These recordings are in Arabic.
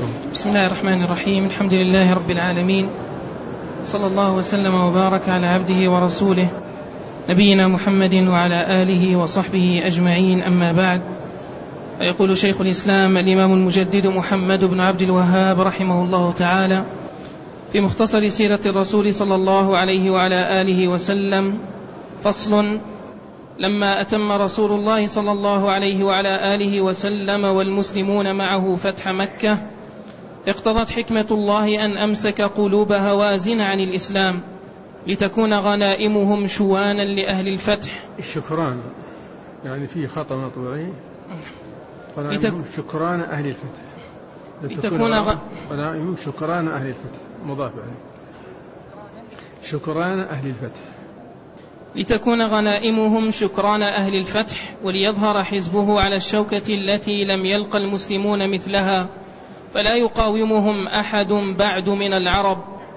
بسم الله الرحمن الرحيم. الحمد لله رب العالمين، صلى الله وسلم وبارك على عبده ورسوله نبينا محمد وعلى آله وصحبه أجمعين، أما بعد. فيقول شيخ الإسلام الإمام المجدد محمد بن عبد الوهاب رحمه الله تعالى في مختصر سيرة الرسول صلى الله عليه وعلى آله وسلم: فصل: لما أتم رسول الله صلى الله عليه وعلى آله وسلم والمسلمون معه فتح مكة، اقتضت حكمة الله أن أمسك قلوب هوازن عن الإسلام لتكون غنائمهم شوانا لأهل الفتح. الشكران يعني فيه خطأ مطبوعي، غنائمهم شكران أهل الفتح، لتكون غنائمهم شكران أهل الفتح، مضاف عليه، شكران أهل الفتح، لتكون غنائمهم شكران أهل الفتح، وليظهر حزبه على الشوكة التي لم يلق المسلمون مثلها، فلا يقاومهم أحد بعد من العرب.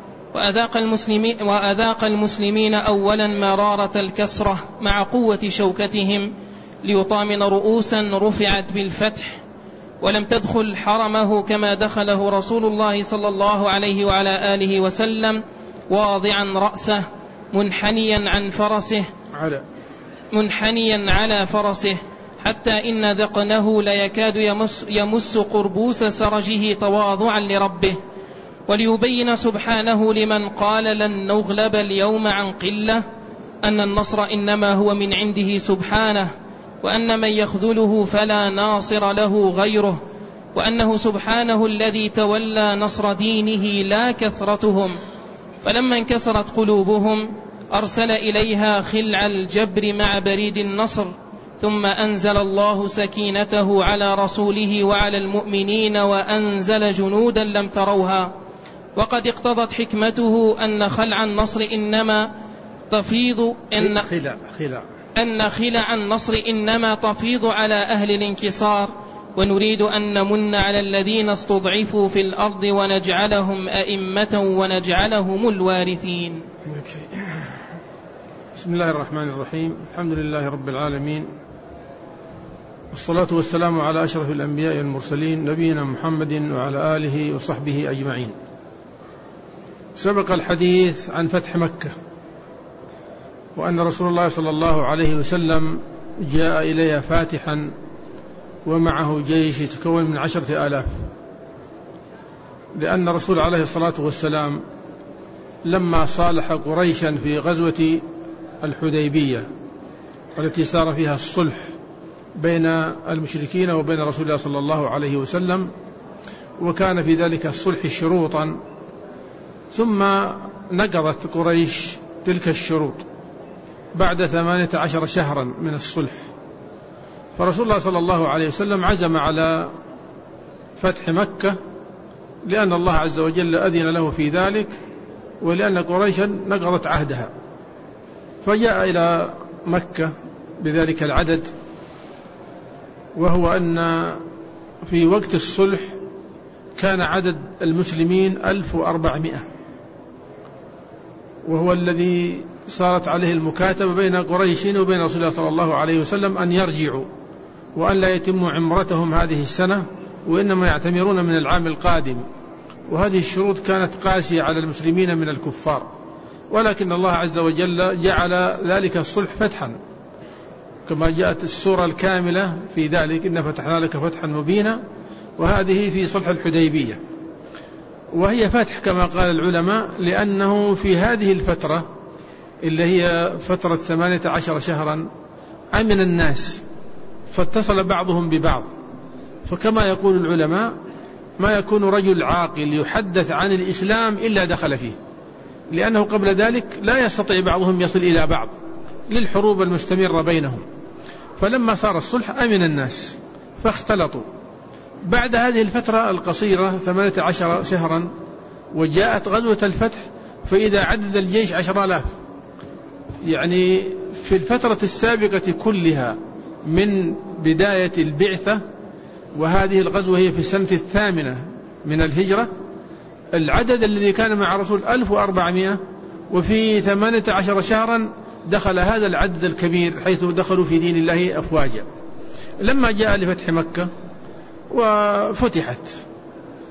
وأذاق المسلمين أولا مرارة الكسرة مع قوة شوكتهم ليطامن رؤوسا رفعت بالفتح، ولم تدخل حرمه كما دخله رسول الله صلى الله عليه وعلى آله وسلم واضعا رأسه منحنيا على فرسه، حتى إن ذقنه ليكاد يمس قربوس سرجه تواضعا لربه، وليبين سبحانه لمن قال لن نغلب اليوم عن قلة أن النصر إنما هو من عنده سبحانه، وأن من يخذله فلا ناصر له غيره، وأنه سبحانه الذي تولى نصر دينه لا كثرتهم. فلما انكسرت قلوبهم أرسل إليها خلع الجبر مع بريد النصر، ثم أنزل الله سكينته على رسوله وعلى المؤمنين وأنزل جنودا لم تروها. وقد اقتضت حكمته أن خلع النصر إنما تفيض على أهل الانكسار، ونريد أن نمن على الذين استضعفوا في الأرض ونجعلهم أئمة ونجعلهم الوارثين. بسم الله الرحمن الرحيم. الحمد لله رب العالمين، والصلاة والسلام على أشرف الأنبياء والمرسلين نبينا محمد وعلى آله وصحبه أجمعين. سبق الحديث عن فتح مكة، وأن رسول الله صلى الله عليه وسلم جاء إليها فاتحا ومعه جيش يتكون من 10,000، لأن الرسول عليه الصلاة والسلام لما صالح قريشا في غزوة الحديبية والتي صار فيها الصلح بين المشركين وبين رسول الله صلى الله عليه وسلم، وكان في ذلك الصلح شروطا، ثم نقضت قريش تلك الشروط بعد 18 شهرا من الصلح، فرسول الله صلى الله عليه وسلم عزم على فتح مكة، لأن الله عز وجل أذن له في ذلك، ولأن قريشا نقضت عهدها، فجاء إلى مكة بذلك العدد، وهو أن في وقت الصلح كان عدد المسلمين 1400، وهو الذي صارت عليه المكاتبة بين قريش وبين رسول الله صلى الله عليه وسلم أن يرجعوا وأن لا يتموا عمرتهم هذه السنة، وإنما يعتمرون من العام القادم. وهذه الشروط كانت قاسية على المسلمين من الكفار، ولكن الله عز وجل جعل ذلك الصلح فتحا، كما جاءت السورة الكاملة في ذلك: إن فتحنا لك فتحا مبينا، وهذه في صلح الحديبية. وهي فتح كما قال العلماء لأنه في هذه الفترة اللي هي فترة 18 شهرا أمن الناس، فاتصل بعضهم ببعض. فكما يقول العلماء: ما يكون رجل عاقل يحدث عن الإسلام إلا دخل فيه، لأنه قبل ذلك لا يستطيع بعضهم يصل إلى بعض للحروب المستمرة بينهم. فلما صار الصلح أمن الناس فاختلطوا. بعد هذه الفترة القصيرة 18 شهرا وجاءت غزوة الفتح، فإذا عدد الجيش 10,000، يعني في الفترة السابقة كلها من بداية البعثة، وهذه الغزوة هي في السنة 8 من الهجرة، العدد الذي كان مع رسول 1400، وفي 18 شهرا دخل هذا العدد الكبير حيث دخلوا في دين الله أفواجا. لما جاء لفتح مكة وفتحت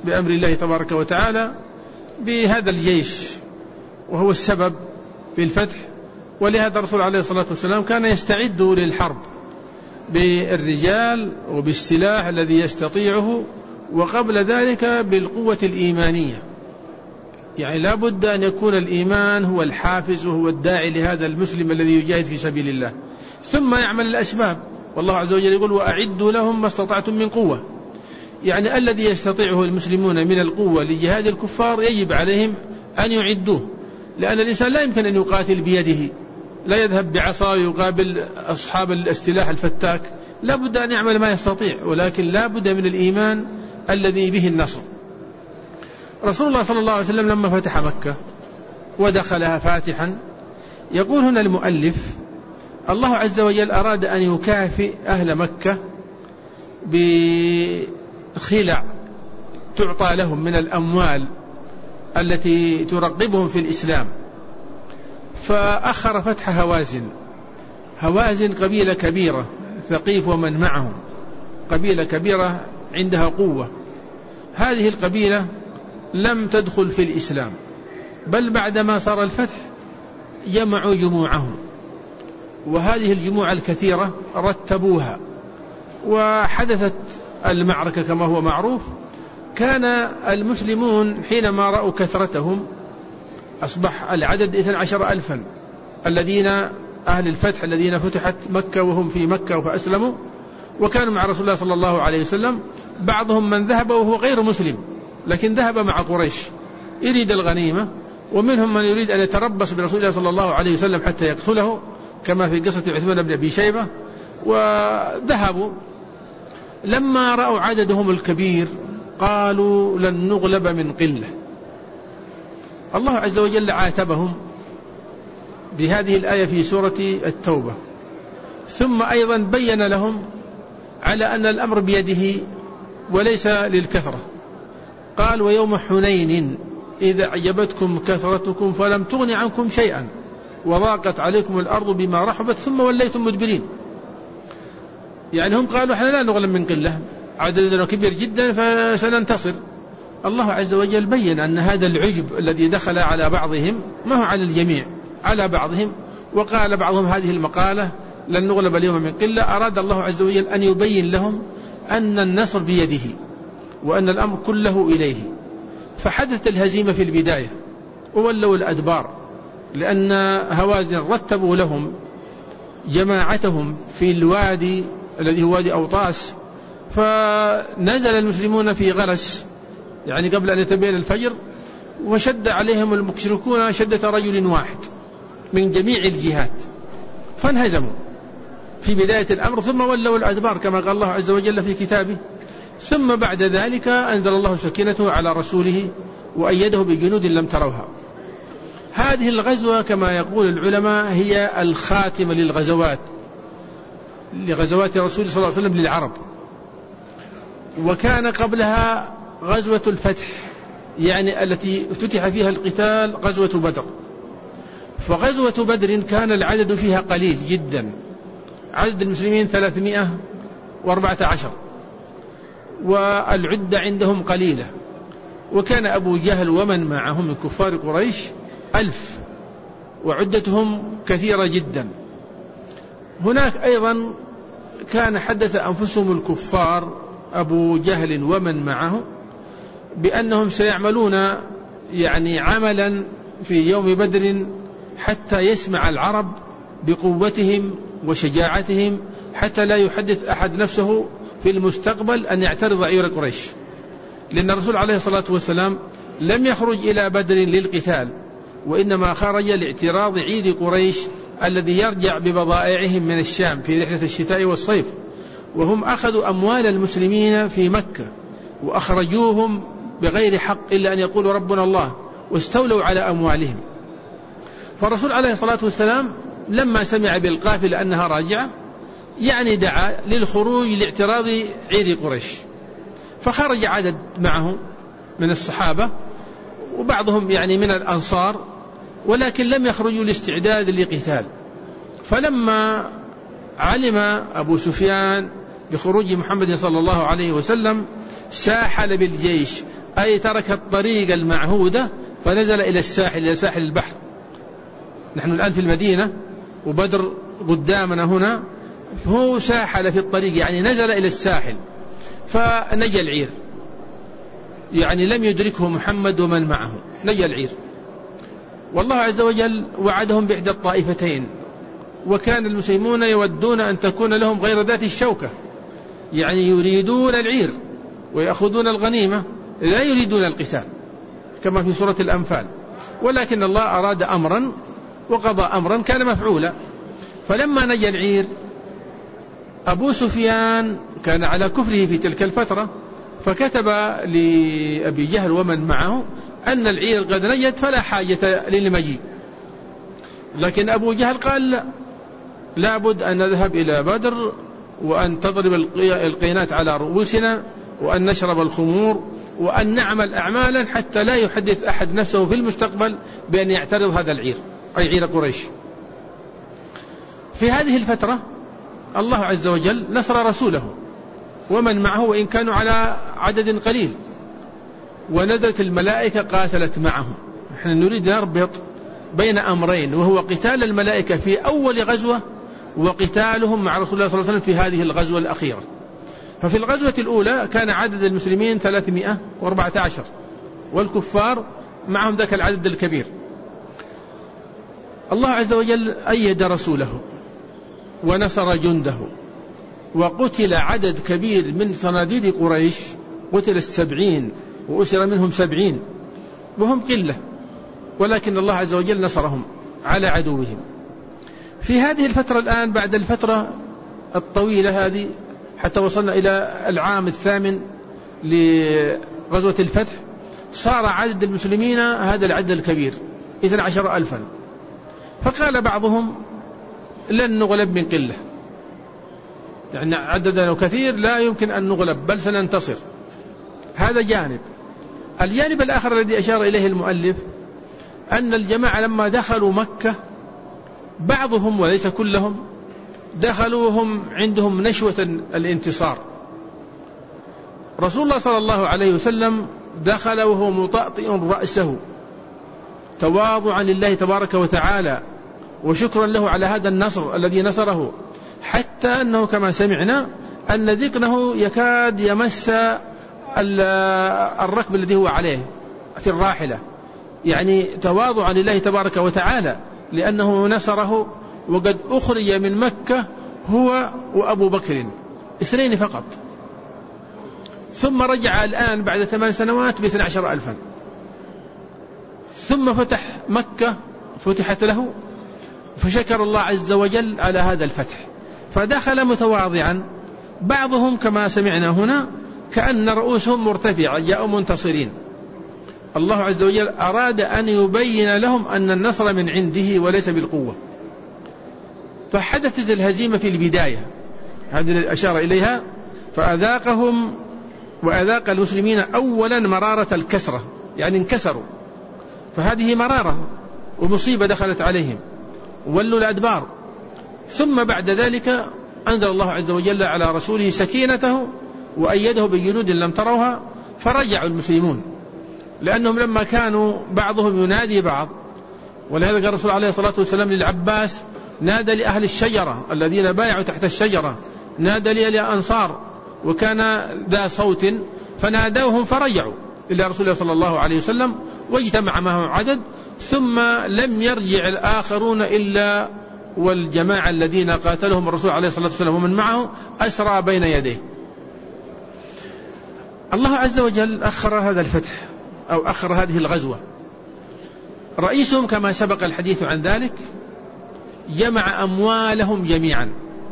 بأمر الله تبارك وتعالى بهذا الجيش، وهو السبب في الفتح. ولهذا الرسول عليه الصلاة والسلام كان يستعد للحرب بالرجال وبالسلاح الذي يستطيعه، وقبل ذلك بالقوة الإيمانية. يعني لا بد أن يكون الإيمان هو الحافز وهو الداعي لهذا المسلم الذي يجاهد في سبيل الله، ثم يعمل الأسباب. والله عز وجل يقول: وأعدوا لهم ما استطعتم من قوة. يعني الذي يستطيعه المسلمون من القوة لجهاد الكفار يجب عليهم أن يعدوه، لأن الإنسان لا يمكن أن يقاتل بيده، لا يذهب بعصا ويقابل أصحاب السلاح الفتاك، لا بد أن يعمل ما يستطيع، ولكن لا بد من الإيمان الذي به النصر. رسول الله صلى الله عليه وسلم لما فتح مكة ودخلها فاتحا، يقول هنا المؤلف: الله عز وجل أراد أن يكافئ أهل مكة بخلع تعطى لهم من الأموال التي ترغبهم في الإسلام، فأخر فتح هوازن. هوازن قبيلة كبيرة، ثقيف ومن معهم قبيلة كبيرة عندها قوة. هذه القبيلة لم تدخل في الإسلام، بل بعدما صار الفتح جمعوا جموعهم، وهذه الجموع الكثيرة رتبوها، وحدثت المعركة كما هو معروف. كان المسلمون حينما رأوا كثرتهم، أصبح العدد 12,000 الذين أهل الفتح الذين فتحت مكة وهم في مكة فأسلموا وكانوا مع رسول الله صلى الله عليه وسلم. بعضهم من ذهب وهو غير مسلم، لكن ذهب مع قريش يريد الغنيمة، ومنهم من يريد أن يتربص برسول الله صلى الله عليه وسلم حتى يقتله، كما في قصة عثمان بن أبي شيبة. وذهبوا، لما رأوا عددهم الكبير قالوا: لن نغلب من قلة. الله عز وجل عاتبهم بهذه الآية في سورة التوبة، ثم أيضا بين لهم على أن الأمر بيده وليس للكثرة. قال: ويوم حنين إذا أعجبتكم كثرتكم فلم تغن عنكم شيئا وضاقت عليكم الأرض بما رحبت ثم وليتم مدبرين. يعني هم قالوا: احنا لا نغلب من قلة، عددنا كبير جدا فسننتصر. الله عز وجل بين أن هذا العجب الذي دخل على بعضهم ما هو على الجميع، على بعضهم، وقال بعضهم هذه المقالة: لن نغلب اليوم من قلة. أراد الله عز وجل أن يبين لهم أن النصر بيده وأن الأمر كله إليه. فحدثت الهزيمة في البداية وولوا الأدبار، لأن هوازن رتبوا لهم جماعتهم في الوادي الذي هو وادي أوطاس، فنزل المسلمون في غرس يعني قبل أن يتبين الفجر، وشد عليهم المشركون شدة رجل واحد من جميع الجهات، فانهزموا في بداية الأمر، ثم ولوا الأدبار كما قال الله عز وجل في كتابه. ثم بعد ذلك أنزل الله سكينته على رسوله وأيده بجنود لم تروها. هذه الغزوة كما يقول العلماء هي الخاتمة لغزوات رسول صلى الله عليه وسلم للعرب. وكان قبلها غزوة الفتح، يعني التي افتتح فيها القتال، غزوة بدر. فغزوة بدر كان العدد فيها قليل جدا، عدد المسلمين 314، والعدة عندهم قليلة. وكان أبو جهل ومن معهم من كفار قريش 1000، وعدتهم كثيرة جدا. هناك أيضا كان حدث أنفسهم الكفار أبو جهل ومن معه بأنهم سيعملون يعني عملا في يوم بدر حتى يسمع العرب بقوتهم وشجاعتهم، حتى لا يحدث أحد نفسه في المستقبل أن يعترض عير قريش، لأن الرسول عليه الصلاة والسلام لم يخرج إلى بدر للقتال، وإنما خرج لاعتراض عيد قريش الذي يرجع ببضائعهم من الشام في رحلة الشتاء والصيف، وهم أخذوا أموال المسلمين في مكة وأخرجوهم بغير حق إلا أن يقولوا ربنا الله، واستولوا على أموالهم. فالرسول عليه الصلاة والسلام لما سمع بالقافلة أنها راجعة يعني دعا للخروج لاعتراض عير قريش، فخرج عدد معه من الصحابة وبعضهم يعني من الأنصار، ولكن لم يخرجوا لاستعداد لقتال. فلما علم أبو سفيان بخروج محمد صلى الله عليه وسلم ساحل بالجيش أي ترك الطريق المعهودة فنزل إلى الساحل، إلى ساحل البحر. نحن الآن في المدينة وبدر قدامنا هنا، هو ساحل في الطريق، يعني نزل إلى الساحل فنجى العير، يعني لم يدركه محمد ومن معه، نجى العير. والله عز وجل وعدهم بإحدى الطائفتين، وكان المسلمون يودون أن تكون لهم غير ذات الشوكة، يعني يريدون العير ويأخذون الغنيمة، لا يريدون القتال كما في سورة الأنفال، ولكن الله أراد أمرا وقضى أمرا كان مفعولا. فلما نجى العير أبو سفيان كان على كفره في تلك الفترة، فكتب لأبي جهل ومن معه أن العير قد نجت فلا حاجة للمجيء. لكن أبو جهل قال لا بد أن نذهب إلى بدر وأن تضرب القينات على رؤوسنا وأن نشرب الخمور وأن نعمل أعمالا حتى لا يحدث أحد نفسه في المستقبل بأن يعترض هذا العير، أي عير قريش. في هذه الفترة الله عز وجل نصر رسوله ومن معه وإن كانوا على عدد قليل، ونزلت الملائكة قاتلت معهم. نحن نريد نربط بين أمرين، وهو قتال الملائكة في أول غزوة وقتالهم مع رسول الله صلى الله عليه وسلم في هذه الغزوة الأخيرة. ففي الغزوة الأولى كان عدد المسلمين 314 والكفار معهم ذاك العدد الكبير. الله عز وجل أيد رسوله ونصر جنده، وقتل عدد كبير من صناديد قريش، قتل 70 وأسر منهم 70 وهم قلة، ولكن الله عز وجل نصرهم على عدوهم. في هذه الفترة الآن بعد الفترة الطويلة هذه حتى وصلنا إلى العام 8 لغزوة الفتح، صار عدد المسلمين هذا العدد الكبير 12,000. فقال بعضهم لن نغلب من قلة، يعني عددنا كثير لا يمكن أن نغلب بل سننتصر. هذا جانب. الجانب الآخر الذي أشار إليه المؤلف أن الجماعة لما دخلوا مكة بعضهم وليس كلهم دخلوا هم عندهم نشوة الانتصار. رسول الله صلى الله عليه وسلم دخل وهو مطأطئ رأسه تواضعا لله تبارك وتعالى وشكرا له على هذا النصر الذي نصره، حتى أنه كما سمعنا أن ذقنه يكاد يمس الركب الذي هو عليه في الراحلة، يعني تواضعا لله تبارك وتعالى لأنه نصره، وقد أخرج من مكة هو وأبو بكر 2 فقط، ثم رجع الآن بعد 8 سنوات ب12,000. ثم فتح مكة فتحت له فشكر الله عز وجل على هذا الفتح، فدخل متواضعا. بعضهم كما سمعنا هنا كأن رؤوسهم مرتفعة جاءوا منتصرين. الله عز وجل أراد أن يبين لهم أن النصر من عنده وليس بالقوة، فحدثت الهزيمة في البداية، هذه التي أشار إليها، فأذاقهم وأذاق المسلمين أولا مرارة الكسرة، يعني انكسروا، فهذه مرارة ومصيبة دخلت عليهم ولوا الأدبار. ثم بعد ذلك أنزل الله عز وجل على رسوله سكينته وأيده بجنود لم تروها، فرجعوا المسلمون، لأنهم لما كانوا بعضهم ينادي بعض. ولهذا قال الرسول عليه الصلاة والسلام للعباس نادى لأهل الشجرة الذين بايعوا تحت الشجرة، نادى لي الأنصار، وكان ذا صوت فنادوهم فرجعوا إلى رسول الله صلى الله عليه وسلم واجتمع معه عدد، ثم لم يرجع الآخرون إلا والجماعة الذين قاتلهم الرسول عليه الصلاة والسلام ومن معه أسرى بين يديه. الله عز وجل أخر هذا الفتح أو أخر هذه الغزوة. رئيسهم كما سبق الحديث عن ذلك جمع أموالهم جميعا،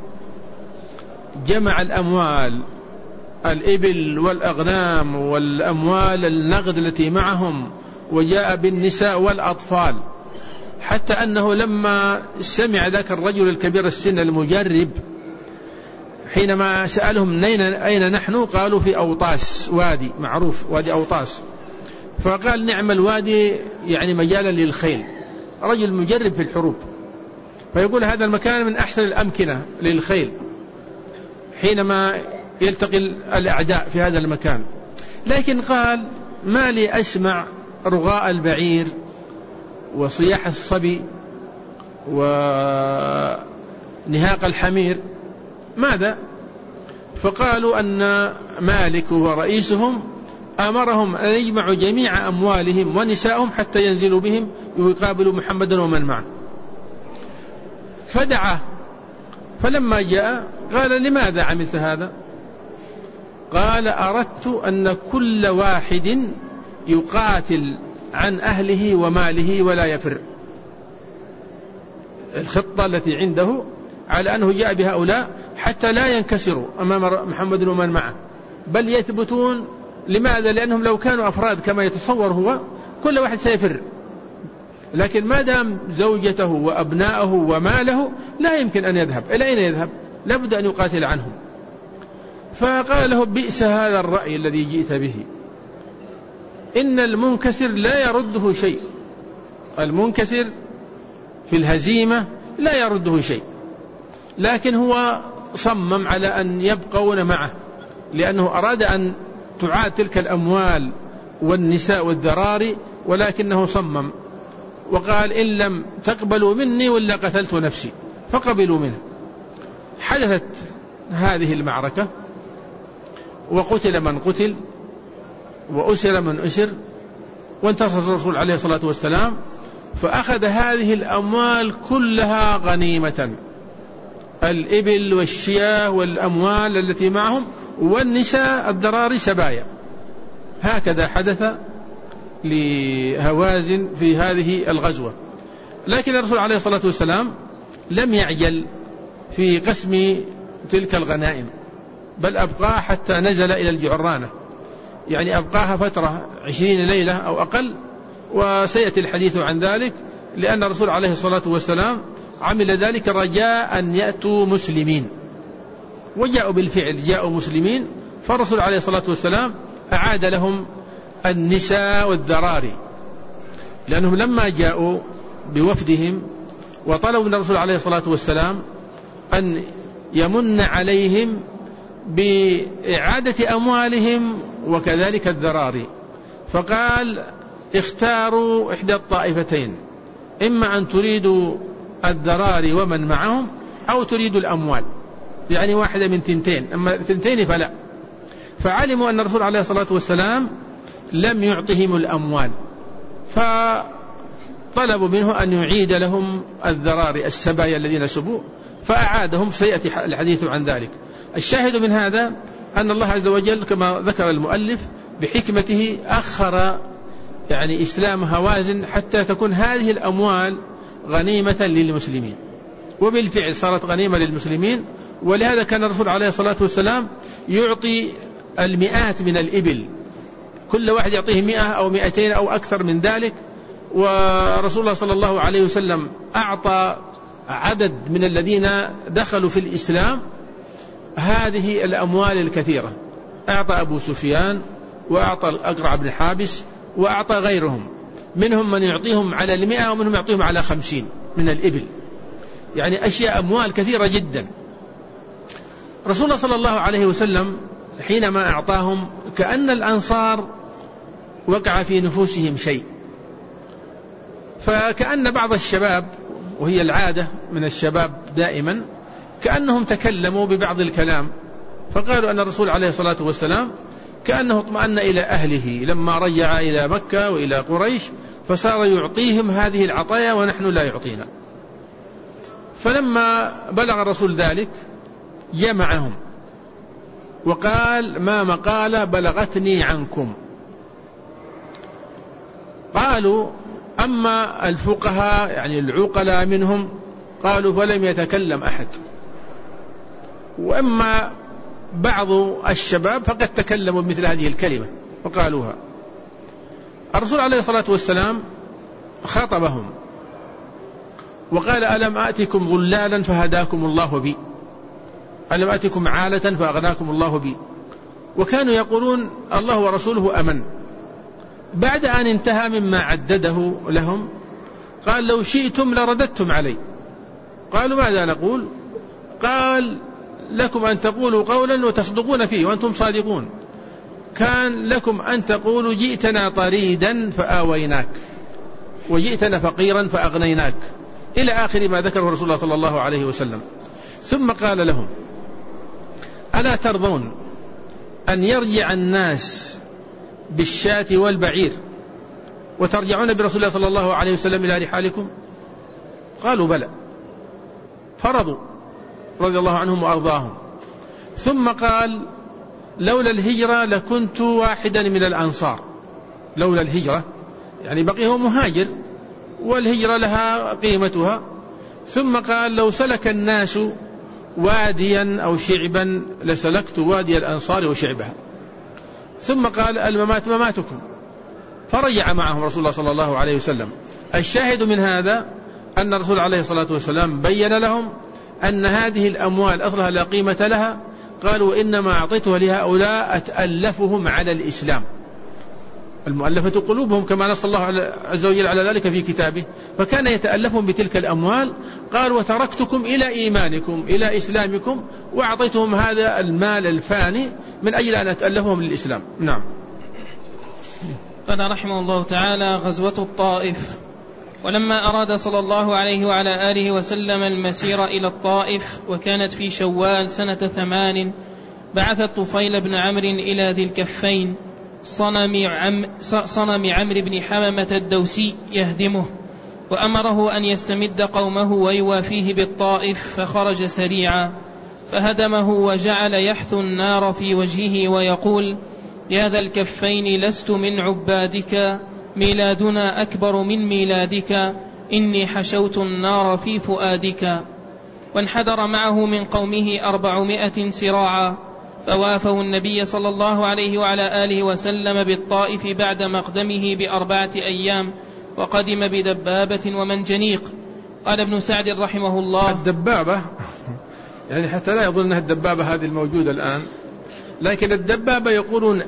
جمع الأموال الإبل والأغنام والأموال النقد التي معهم، وجاء بالنساء والأطفال، حتى أنه لما سمع ذاك الرجل الكبير السن المجرب حينما سألهم أين نحن قالوا في أوطاس، وادي معروف وادي أوطاس، فقال نعم الوادي يعني مجالا للخيل، رجل مجرب في الحروب، فيقول هذا المكان من أحسن الأمكنة للخيل حينما يلتقي الأعداء في هذا المكان. لكن قال ما لي أسمع رغاء البعير وصياح الصبي ونهاق الحمير، ماذا؟ فقالوا أن مالك ورئيسهم أمرهم أن يجمعوا جميع أموالهم ونسائهم حتى ينزلوا بهم ويقابلوا محمدا ومن معه. فدعا، فلما جاء قال: لماذا عملت هذا؟ قال: أردت أن كل واحد يقاتل عن أهله وماله ولا يفر. الخطة التي عنده على أنه جاء بهؤلاء حتى لا ينكسروا أمام محمد ومن معه، بل يثبتون. لماذا؟ لأنهم لو كانوا أفراد كما يتصور هو كل واحد سيفر، لكن ما دام زوجته وأبناءه وماله لا يمكن أن يذهب. إلى أين يذهب؟ لابد أن يقاتل عنهم. فقال له: بئس هذا الرأي الذي جئت به، إن المنكسر لا يرده شيء. المنكسر في الهزيمة لا يرده شيء، لكن هو صمم على أن يبقون معه، لأنه أراد أن تعاد تلك الأموال والنساء والذراري، ولكنه صمم وقال: إن لم تقبلوا مني ولا قتلت نفسي. فقبلوا منه. حدثت هذه المعركة، وقتل من قتل وأسر من أسر، وانتصر الرسول عليه الصلاة والسلام، فأخذ هذه الأموال كلها غنيمة، الإبل والشياه والأموال التي معهم والنساء الذراري سبايا. هكذا حدث لهوازن في هذه الغزوة. لكن الرسول عليه الصلاة والسلام لم يعجل في قسم تلك الغنائم، بل أبقاها حتى نزل إلى الجعرانة، يعني أبقاها فترة 20 ليلة أو أقل، وسيأتي الحديث عن ذلك، لأن الرسول عليه الصلاة والسلام عمل ذلك رجاء أن يأتوا مسلمين، وجاءوا بالفعل، جاءوا مسلمين. فالرسول عليه الصلاة والسلام أعاد لهم النساء والذراري، لأنهم لما جاءوا بوفدهم وطلبوا من الرسول عليه الصلاة والسلام أن يمن عليهم بإعادة أموالهم وكذلك الذراري، فقال: اختاروا إحدى الطائفتين، إما أن تريدوا الذراري ومن معهم أو تريدوا الأموال، يعني واحدة من تنتين، أما تنتين فلا. فعلموا أن الرسول عليه الصلاة والسلام لم يعطهم الأموال، فطلبوا منه أن يعيد لهم الذراري السبايا الذين سبوا، فأعادهم. سيأتي الحديث عن ذلك. الشاهد من هذا أن الله عز وجل كما ذكر المؤلف بحكمته أخر يعني إسلام هوازن حتى تكون هذه الأموال غنيمة للمسلمين، وبالفعل صارت غنيمة للمسلمين. ولهذا كان الرسول عليه الصلاة والسلام يعطي المئات من الإبل، كل واحد يعطيه 100 أو 200 أو أكثر من ذلك. ورسول الله صلى الله عليه وسلم أعطى عدد من الذين دخلوا في الإسلام هذه الأموال الكثيرة، أعطى أبو سفيان، وأعطى الأقرع بن حابس، وأعطى غيرهم، منهم من يعطيهم على 100 ومنهم يعطيهم على 50 من الإبل، يعني أشياء أموال كثيرة جدا. رسول الله صلى الله عليه وسلم حينما أعطاهم كأن الأنصار وقع في نفوسهم شيء، فكأن بعض الشباب، وهي العادة من الشباب دائما، كأنهم تكلموا ببعض الكلام، فقالوا أن الرسول عليه الصلاة والسلام كأنه اطمأن إلى أهله لما رجع إلى مكة وإلى قريش، فصار يعطيهم هذه العطايا ونحن لا يعطينا. فلما بلغ الرسول ذلك جمعهم وقال: ما مقالة بلغتني عنكم. قالوا: أما الفقهاء يعني العقلاء منهم قالوا فلم يتكلم أحد، وأما بعض الشباب فقد تكلموا بمثل هذه الكلمة وقالوها. الرسول عليه الصلاة والسلام خاطبهم وقال: ألم آتكم ظلالا فهداكم الله بي، ألم آتكم عالة فأغناكم الله بي. وكانوا يقولون الله ورسوله أمن. بعد أن انتهى مما عدده لهم قال: لو شئتم لرددتم علي. قالوا: ماذا نقول؟ قال: لكم أن تقولوا قولا وتصدقون فيه وأنتم صادقون. كان لكم أن تقولوا جئتنا طريدا فآويناك وجئتنا فقيرا فأغنيناك إلى آخر ما ذكره رسول الله صلى الله عليه وسلم. ثم قال لهم: ألا ترضون أن يرجع الناس بالشاة والبعير وترجعون برسول الله صلى الله عليه وسلم إلى رحالكم؟ قالوا: بلى. فرضوا رضي الله عنهم وأرضاهم. ثم قال: لولا الهجرة لكنت واحدا من الأنصار. لولا الهجرة يعني بقي هو مهاجر، والهجرة لها قيمتها. ثم قال: لو سلك الناس واديا أو شعبا لسلكت وادي الأنصار وشعبها. ثم قال: الممات مماتكم. فرجع معهم رسول الله صلى الله عليه وسلم. الشاهد من هذا أن الرسول عليه الصلاة والسلام بين لهم أن هذه الأموال أصلها لا قيمة لها. قالوا: إنما أعطيتها لهؤلاء أتألفهم على الإسلام، المؤلفة قلوبهم كما نص الله عز وجل على ذلك في كتابه، فكان يتألفهم بتلك الأموال. قال: وتركتكم إلى إيمانكم إلى إسلامكم، وأعطيتهم هذا المال الفاني من أجل أن أتألفهم للإسلام. نعم. قال رحمه الله تعالى: غزوة الطائف. ولما أراد صلى الله عليه وعلى آله وسلم المسير إلى الطائف وكانت في شوال سنة 8 بعث الطفيل بن عمرو إلى ذي الكفين صنم عمرو بن حمامة الدوسي يهدمه، وأمره أن يستمد قومه ويوافيه بالطائف، فخرج سريعا فهدمه وجعل يحث النار في وجهه ويقول: يا ذا الكفين لست من عبادك، ميلادنا أكبر من ميلادك، إني حشوت النار في فؤادك. وانحدر معه من قومه 400 سراعا، فوافوا النبي صلى الله عليه وعلى آله وسلم بالطائف بعد مقدمه ب4 أيام، وقدم بدبابة ومنجنيق. قال ابن سعد رحمه الله: الدبابة يعني حتى لا يظن أنها الدبابة هذه الموجودة الآن، لكن الدبابة يقولون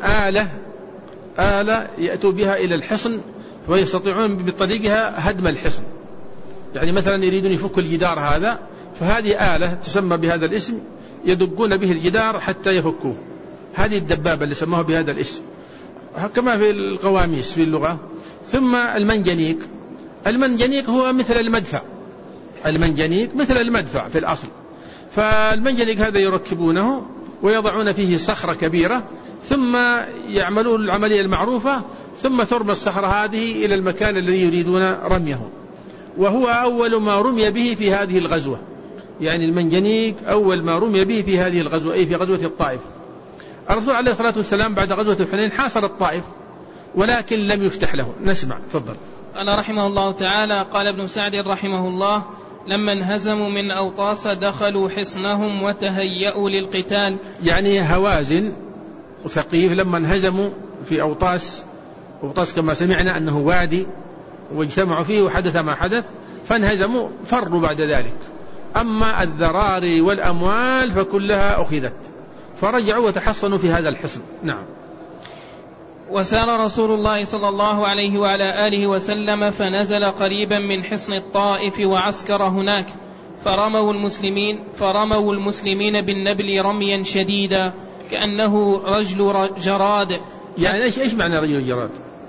آلة يأتوا بها إلى الحصن ويستطيعون بطريقها هدم الحصن. يعني مثلا يريدون يفكوا الجدار هذا، فهذه آلة تسمى بهذا الاسم يدقون به الجدار حتى يفكوه. هذه الدبابة اللي سموها بهذا الاسم، كما في القواميس في اللغة. ثم المنجنيق هو مثل المدفع، المنجنيق مثل المدفع في الأصل. فالمنجنيق هذا يركبونه ويضعون فيه صخرة كبيرة، ثم يعملون العملية المعروفة، ثم ترمى الصخرة هذه إلى المكان الذي يريدون رميه. وهو أول ما رمي به في هذه الغزوة، يعني المنجنيق أول ما رمي به في هذه الغزوة، أي في غزوة الطائف. الرسول عليه الصلاة والسلام بعد غزوة حنين حاصر الطائف ولكن لم يفتح له. نسمع، تفضل. قال رحمه الله تعالى: قال ابن سعد رحمه الله: لما انهزموا من أوطاس دخلوا حصنهم وتهيأوا للقتال. يعني هوازن وثقيف لما انهزموا في أوطاس كما سمعنا أنه وادي، واجتمعوا فيه وحدث ما حدث، فانهزموا فروا بعد ذلك. أما الذراري والأموال فكلها أخذت، فرجعوا وتحصنوا في هذا الحصن. نعم. وسار رسول الله صلى الله عليه وعلى آله وسلم فنزل قريبا من حصن الطائف وعسكر هناك، فرموا المسلمين بالنبل رميا شديدا كأنه رجل جراد. يعني إيش معنى رجل جراد؟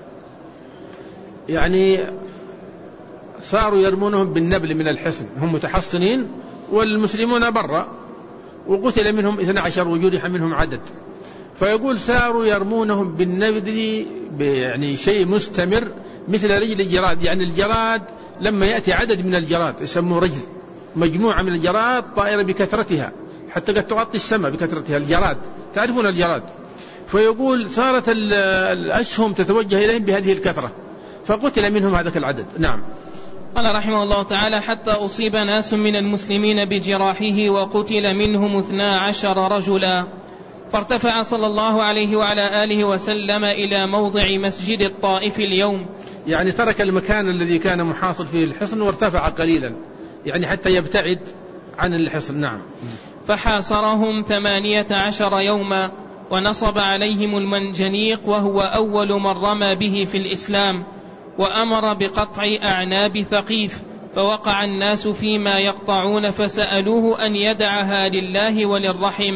يعني صاروا يرمونهم بالنبل من الحصن، هم متحصنين والمسلمون برا، وقتل منهم 12 وجرح منهم عدد. فيقول ساروا يرمونهم بالنبل، يعني شيء مستمر مثل رجل الجراد. يعني الجراد لما يأتي عدد من الجراد يسموه رجل، مجموعة من الجراد طائرة بكثرتها حتى قد تغطي السماء بكثرتها، الجراد، تعرفون الجراد. فيقول صارت الأسهم تتوجه إليهم بهذه الكثرة، فقتل منهم هذاك العدد. نعم. قال رحمه الله تعالى: حتى أصيب ناس من المسلمين بجراحه وقتل منهم 12 رجلا. فارتفع صلى الله عليه وعلى آله وسلم إلى موضع مسجد الطائف اليوم، يعني ترك المكان الذي كان محاصر فيه الحصن وارتفع قليلا، يعني حتى يبتعد عن الحصن. نعم. فحاصرهم 18 يوما، ونصب عليهم المنجنيق وهو أول من رمى به في الإسلام، وأمر بقطع أعناب ثقيف، فوقع الناس فيما يقطعون، فسألوه أن يدعها لله وللرحم،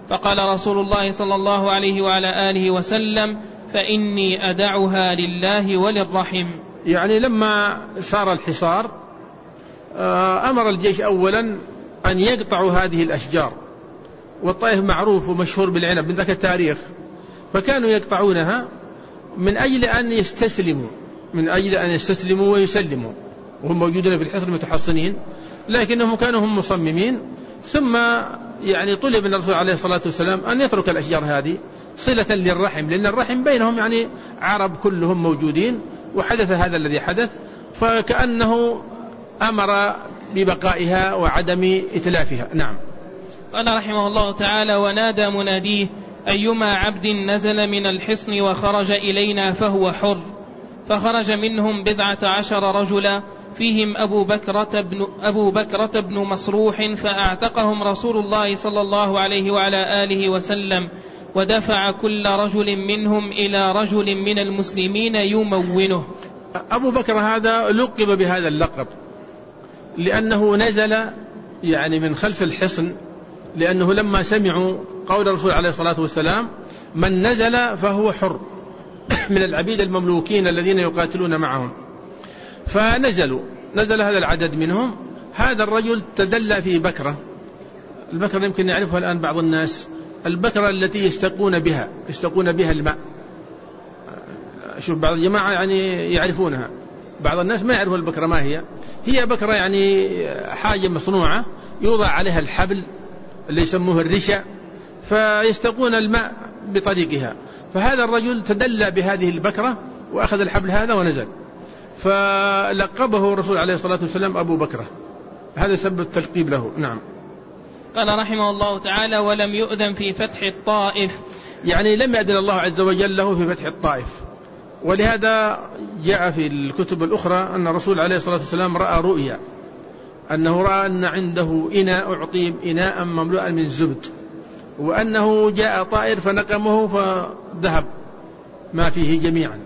فقال رسول الله صلى الله عليه وعلى آله وسلم: فإني أدعها لله وللرحم. يعني لما صار الحصار أمر الجيش أولا أن يقطعوا هذه الأشجار، والطائف معروف ومشهور بالعنب من ذاك التاريخ، فكانوا يقطعونها من أجل أن يستسلموا ويسلموا، وهم موجودين في الحصر متحصنين، لكنهم كانوا هم مصممين. ثم يعني طلب من الرسول عليه الصلاة والسلام أن يترك الأشجار هذه صلة للرحم، لأن الرحم بينهم يعني عرب كلهم موجودين، وحدث هذا الذي حدث، فكأنه أمر ببقائها وعدم إتلافها. نعم. قال رحمه الله تعالى: ونادى مناديه: أيما عبد نزل من الحصن وخرج إلينا فهو حر. فخرج منهم 12 رجلا، فيهم أبو بكرة بن مصروح، فأعتقهم رسول الله صلى الله عليه وعلى آله وسلم، ودفع كل رجل منهم إلى رجل من المسلمين يمونه. أبو بكر هذا لقب بهذا اللقب لأنه نزل يعني من خلف الحصن، لأنه لما سمعوا قول الرسول عليه الصلاة والسلام: من نزل فهو حر، من العبيد المملوكين الذين يقاتلون معهم، نزل هذا العدد منهم. هذا الرجل تدلى في بكرة، البكرة يمكن يعرفها الآن بعض الناس، البكرة التي يستقون بها الماء. شوف بعض الجماعة يعني يعرفونها، بعض الناس ما يعرفون البكرة ما هي بكرة يعني حاجة مصنوعة يوضع عليها الحبل اللي يسموه الرشا، فيستقون الماء بطريقها. فهذا الرجل تدلى بهذه البكرة وأخذ الحبل هذا ونزل، فلقبه الرسول عليه الصلاة والسلام أبو بكرة، هذا سبب التلقيب له. نعم. قال رحمه الله تعالى: ولم يؤذن في فتح الطائف، يعني لم يأذن الله عز وجل له في فتح الطائف، ولهذا جاء في الكتب الأخرى أن الرسول عليه الصلاة والسلام رأى رؤيا، أنه رأى أن عنده إناء أعطي إناء مملوءا من زبد، وأنه جاء طائر فنقمه فذهب ما فيه جميعا،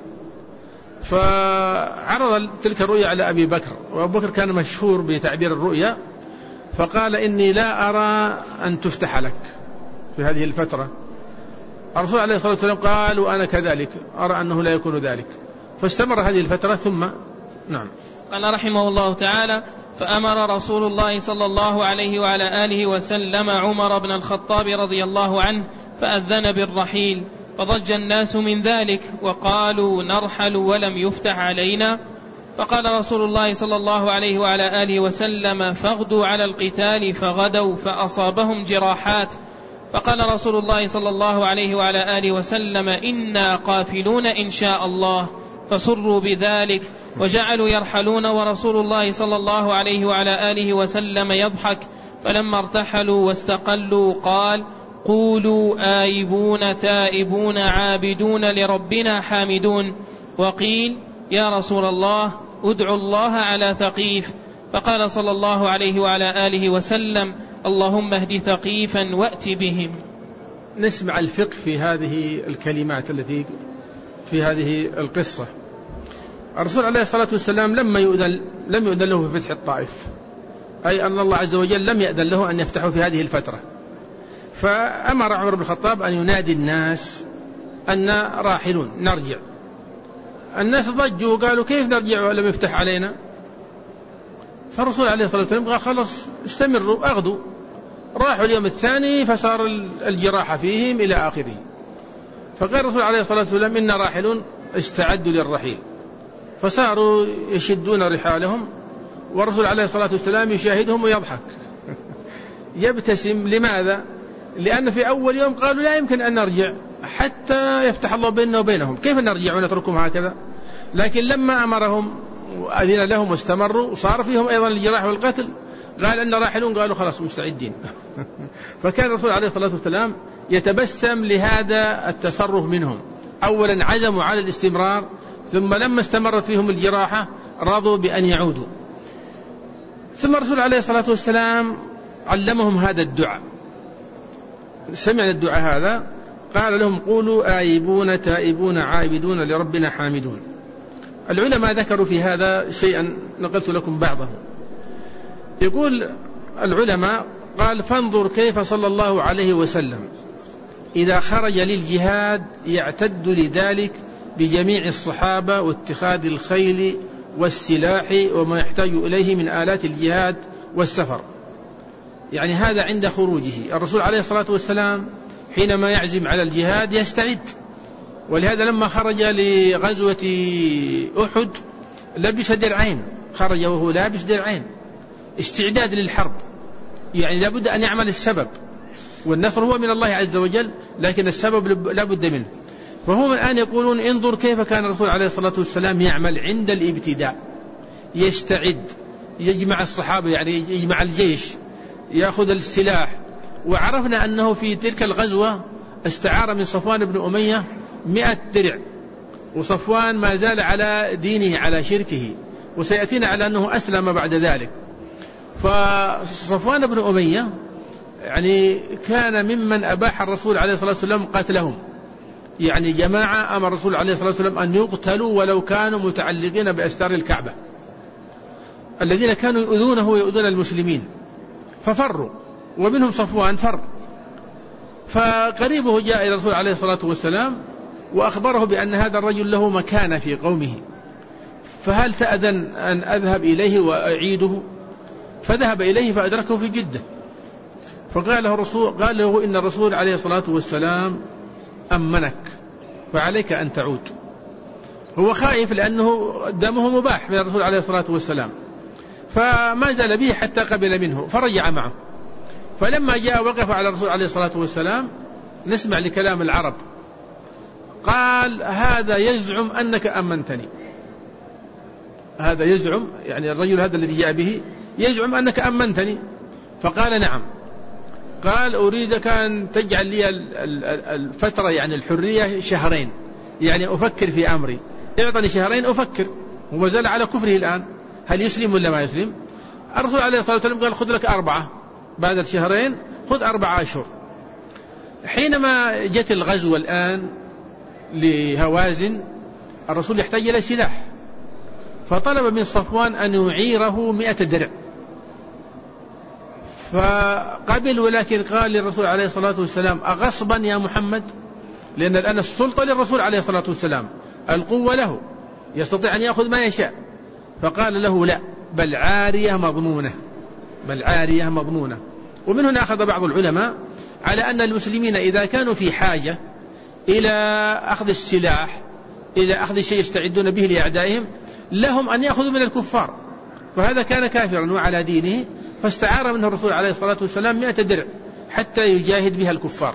فعرض تلك الرؤيا على أبي بكر، وأبو بكر كان مشهور بتعبير الرؤيا، فقال: إني لا أرى أن تفتح لك في هذه الفترة. الرسول عليه الصلاة والسلام قال: وأنا كذلك أرى أنه لا يكون ذلك، فاستمر هذه الفترة ثم. نعم. قال رحمه الله تعالى: فأمر رسول الله صلى الله عليه وعلى آله وسلم عمر بن الخطاب رضي الله عنه فأذن بالرحيل، فضج الناس من ذلك وقالوا: نرحل ولم يفتح علينا. فقال رسول الله صلى الله عليه وعلى آله وسلم: فاغدوا على القتال، فغدوا فأصابهم جراحات. فقال رسول الله صلى الله عليه وعلى آله وسلم: إنا قافلون إن شاء الله. فسروا بذلك وجعلوا يرحلون، ورسول الله صلى الله عليه وعلى آله وسلم يضحك. فلما ارتحلوا واستقلوا قال: قولوا آيبون تائبون عابدون لربنا حامدون. وقيل: يا رسول الله ادعوا الله على ثقيف. فقال صلى الله عليه وعلى آله وسلم: اللهم اهد ثقيفا وأت بهم. نسمع الفقه في هذه الكلمات التي في هذه القصة. الرسول عليه الصلاة والسلام لم يؤذن له في فتح الطائف، أي أن الله عز وجل لم يأذن له أن يفتحوا في هذه الفترة، فأمر عمر بن الخطاب أن ينادي الناس أن راحلون نرجع. الناس ضجوا وقالوا: كيف نرجع ولم يفتح علينا؟ فالرسول عليه الصلاة والسلام قال: خلص استمروا أغدوا. راحوا اليوم الثاني فصار الجراحة فيهم إلى آخره. فقال الرسول عليه الصلاة والسلام: إن راحلون استعدوا للرحيل، فصاروا يشدون رحالهم، والرسول عليه الصلاة والسلام يشاهدهم ويضحك يبتسم. لماذا؟ لأن في أول يوم قالوا: لا يمكن أن نرجع حتى يفتح الله بيننا وبينهم، كيف نرجع ونتركهم هكذا؟ لكن لما أمرهم وأذن لهم واستمروا وصار فيهم أيضا الجراح والقتل، قال: أن راحلون، قالوا: خلاص مستعدين. فكان الرسول عليه الصلاة والسلام يتبسم لهذا التصرف منهم. أولا عزموا على الاستمرار، ثم لما استمرت فيهم الجراحة رضوا بأن يعودوا. ثم الرسول عليه الصلاة والسلام علمهم هذا الدعاء. سمعنا الدعاء هذا، قال لهم: قولوا آيبون تائبون عابدون لربنا حامدون. العلماء ذكروا في هذا شيئا نقلت لكم بعضه. يقول العلماء: قال: فانظر كيف صلى الله عليه وسلم إذا خرج للجهاد يعتد لذلك بجميع الصحابة واتخاذ الخيل والسلاح وما يحتاج إليه من آلات الجهاد والسفر. يعني هذا عند خروجه. الرسول عليه الصلاة والسلام حينما يعزم على الجهاد يستعد، ولهذا لما خرج لغزوة أحد لبس درعين، خرج وهو لابس درعين استعداد للحرب. يعني لابد أن يعمل السبب، والنصر هو من الله عز وجل، لكن السبب لابد منه. فهم الآن يقولون انظر كيف كان الرسول عليه الصلاة والسلام يعمل عند الابتداء، يستعد، يجمع الصحابة، يعني يجمع الجيش، يأخذ السلاح. وعرفنا أنه في تلك الغزوة استعار من صفوان بن أمية 100 درع، وصفوان ما زال على دينه على شركه، وسيأتينا على أنه أسلم بعد ذلك. فصفوان بن أمية يعني كان ممن أباح الرسول عليه الصلاة والسلام قتلهم، يعني جماعة أمر الرسول عليه الصلاة والسلام أن يقتلوا ولو كانوا متعلقين بأستار الكعبة، الذين كانوا يؤذونه ويؤذون المسلمين، ففروا، ومنهم صفوان فر. فقريبه جاء إلى الرسول عليه الصلاة والسلام وأخبره بأن هذا الرجل له مكانة في قومه، فهل تأذن أن أذهب إليه وأعيده؟ فذهب إليه فأدركه في جدة، فقال له الرسول، قال له إن الرسول عليه الصلاة والسلام أمنك فعليك أن تعود. هو خائف لأنه دمه مباح من الرسول عليه الصلاة والسلام، فما زال به حتى قبل منه فرجع معه. فلما جاء وقف على الرسول عليه الصلاة والسلام، نسمع لكلام العرب، قال هذا يزعم أنك أمنتني، هذا يزعم، يعني الرجل هذا الذي جاء به يزعم أنك أمنتني. فقال نعم. قال أريدك أن تجعل لي الفترة، يعني الحرية 2 شهر، يعني أفكر في أمري، اعطني 2 شهر أفكر. وما زال على كفره الآن، هل يسلم ولا ما يسلم؟ الرسول عليه الصلاة والسلام قال خذ لك 4، بعد 2 شهر خذ 4 أشهر. حينما جت الغزوة الآن لهوازن، الرسول يحتاج إلى سلاح، فطلب من صفوان أن يعيره 100 درع، فقبل، ولكن قال للرسول عليه الصلاة والسلام أغصبا يا محمد؟ لأن الآن السلطة للرسول عليه الصلاة والسلام، القوة له، يستطيع أن يأخذ ما يشاء. فقال له لا، بل عارية مضمونة، بل عارية مضمونة. ومن هنا أخذ بعض العلماء على أن المسلمين إذا كانوا في حاجة إلى أخذ السلاح، إلى أخذ شيء يستعدون به لأعدائهم، لهم أن يأخذوا من الكفار، فهذا كان كافرا وعلى دينه، فاستعار منه الرسول عليه الصلاة والسلام 100 درع حتى يجاهد بها الكفار.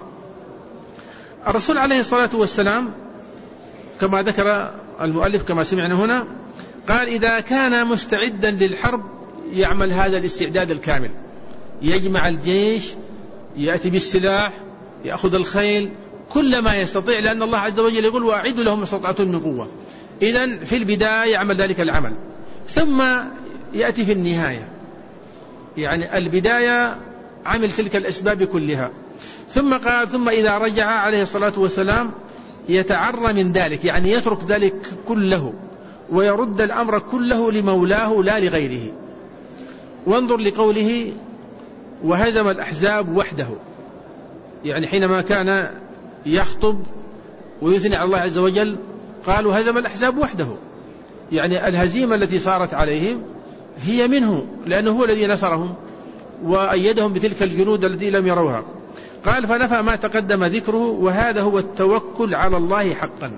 الرسول عليه الصلاة والسلام كما ذكر المؤلف كما سمعنا هنا، قال إذا كان مستعدا للحرب يعمل هذا الاستعداد الكامل، يجمع الجيش، يأتي بالسلاح، يأخذ الخيل، كل ما يستطيع، لأن الله عز وجل يقول وأعدوا لهم ما استطعتم من قوة. إذن في البداية يعمل ذلك العمل، ثم يأتي في النهاية، يعني البداية عمل تلك الأسباب كلها. ثم قال ثم إذا رجع عليه الصلاة والسلام يتعرى من ذلك، يعني يترك ذلك كله ويرد الأمر كله لمولاه لا لغيره. وانظر لقوله وهزم الأحزاب وحده، يعني حينما كان يخطب ويثني على الله عز وجل قال وهزم الأحزاب وحده، يعني الهزيمة التي صارت عليهم هي منه، لأنه هو الذي نصرهم وأيدهم بتلك الجنود التي لم يروها. قال فنفى ما تقدم ذكره، وهذا هو التوكل على الله حقا.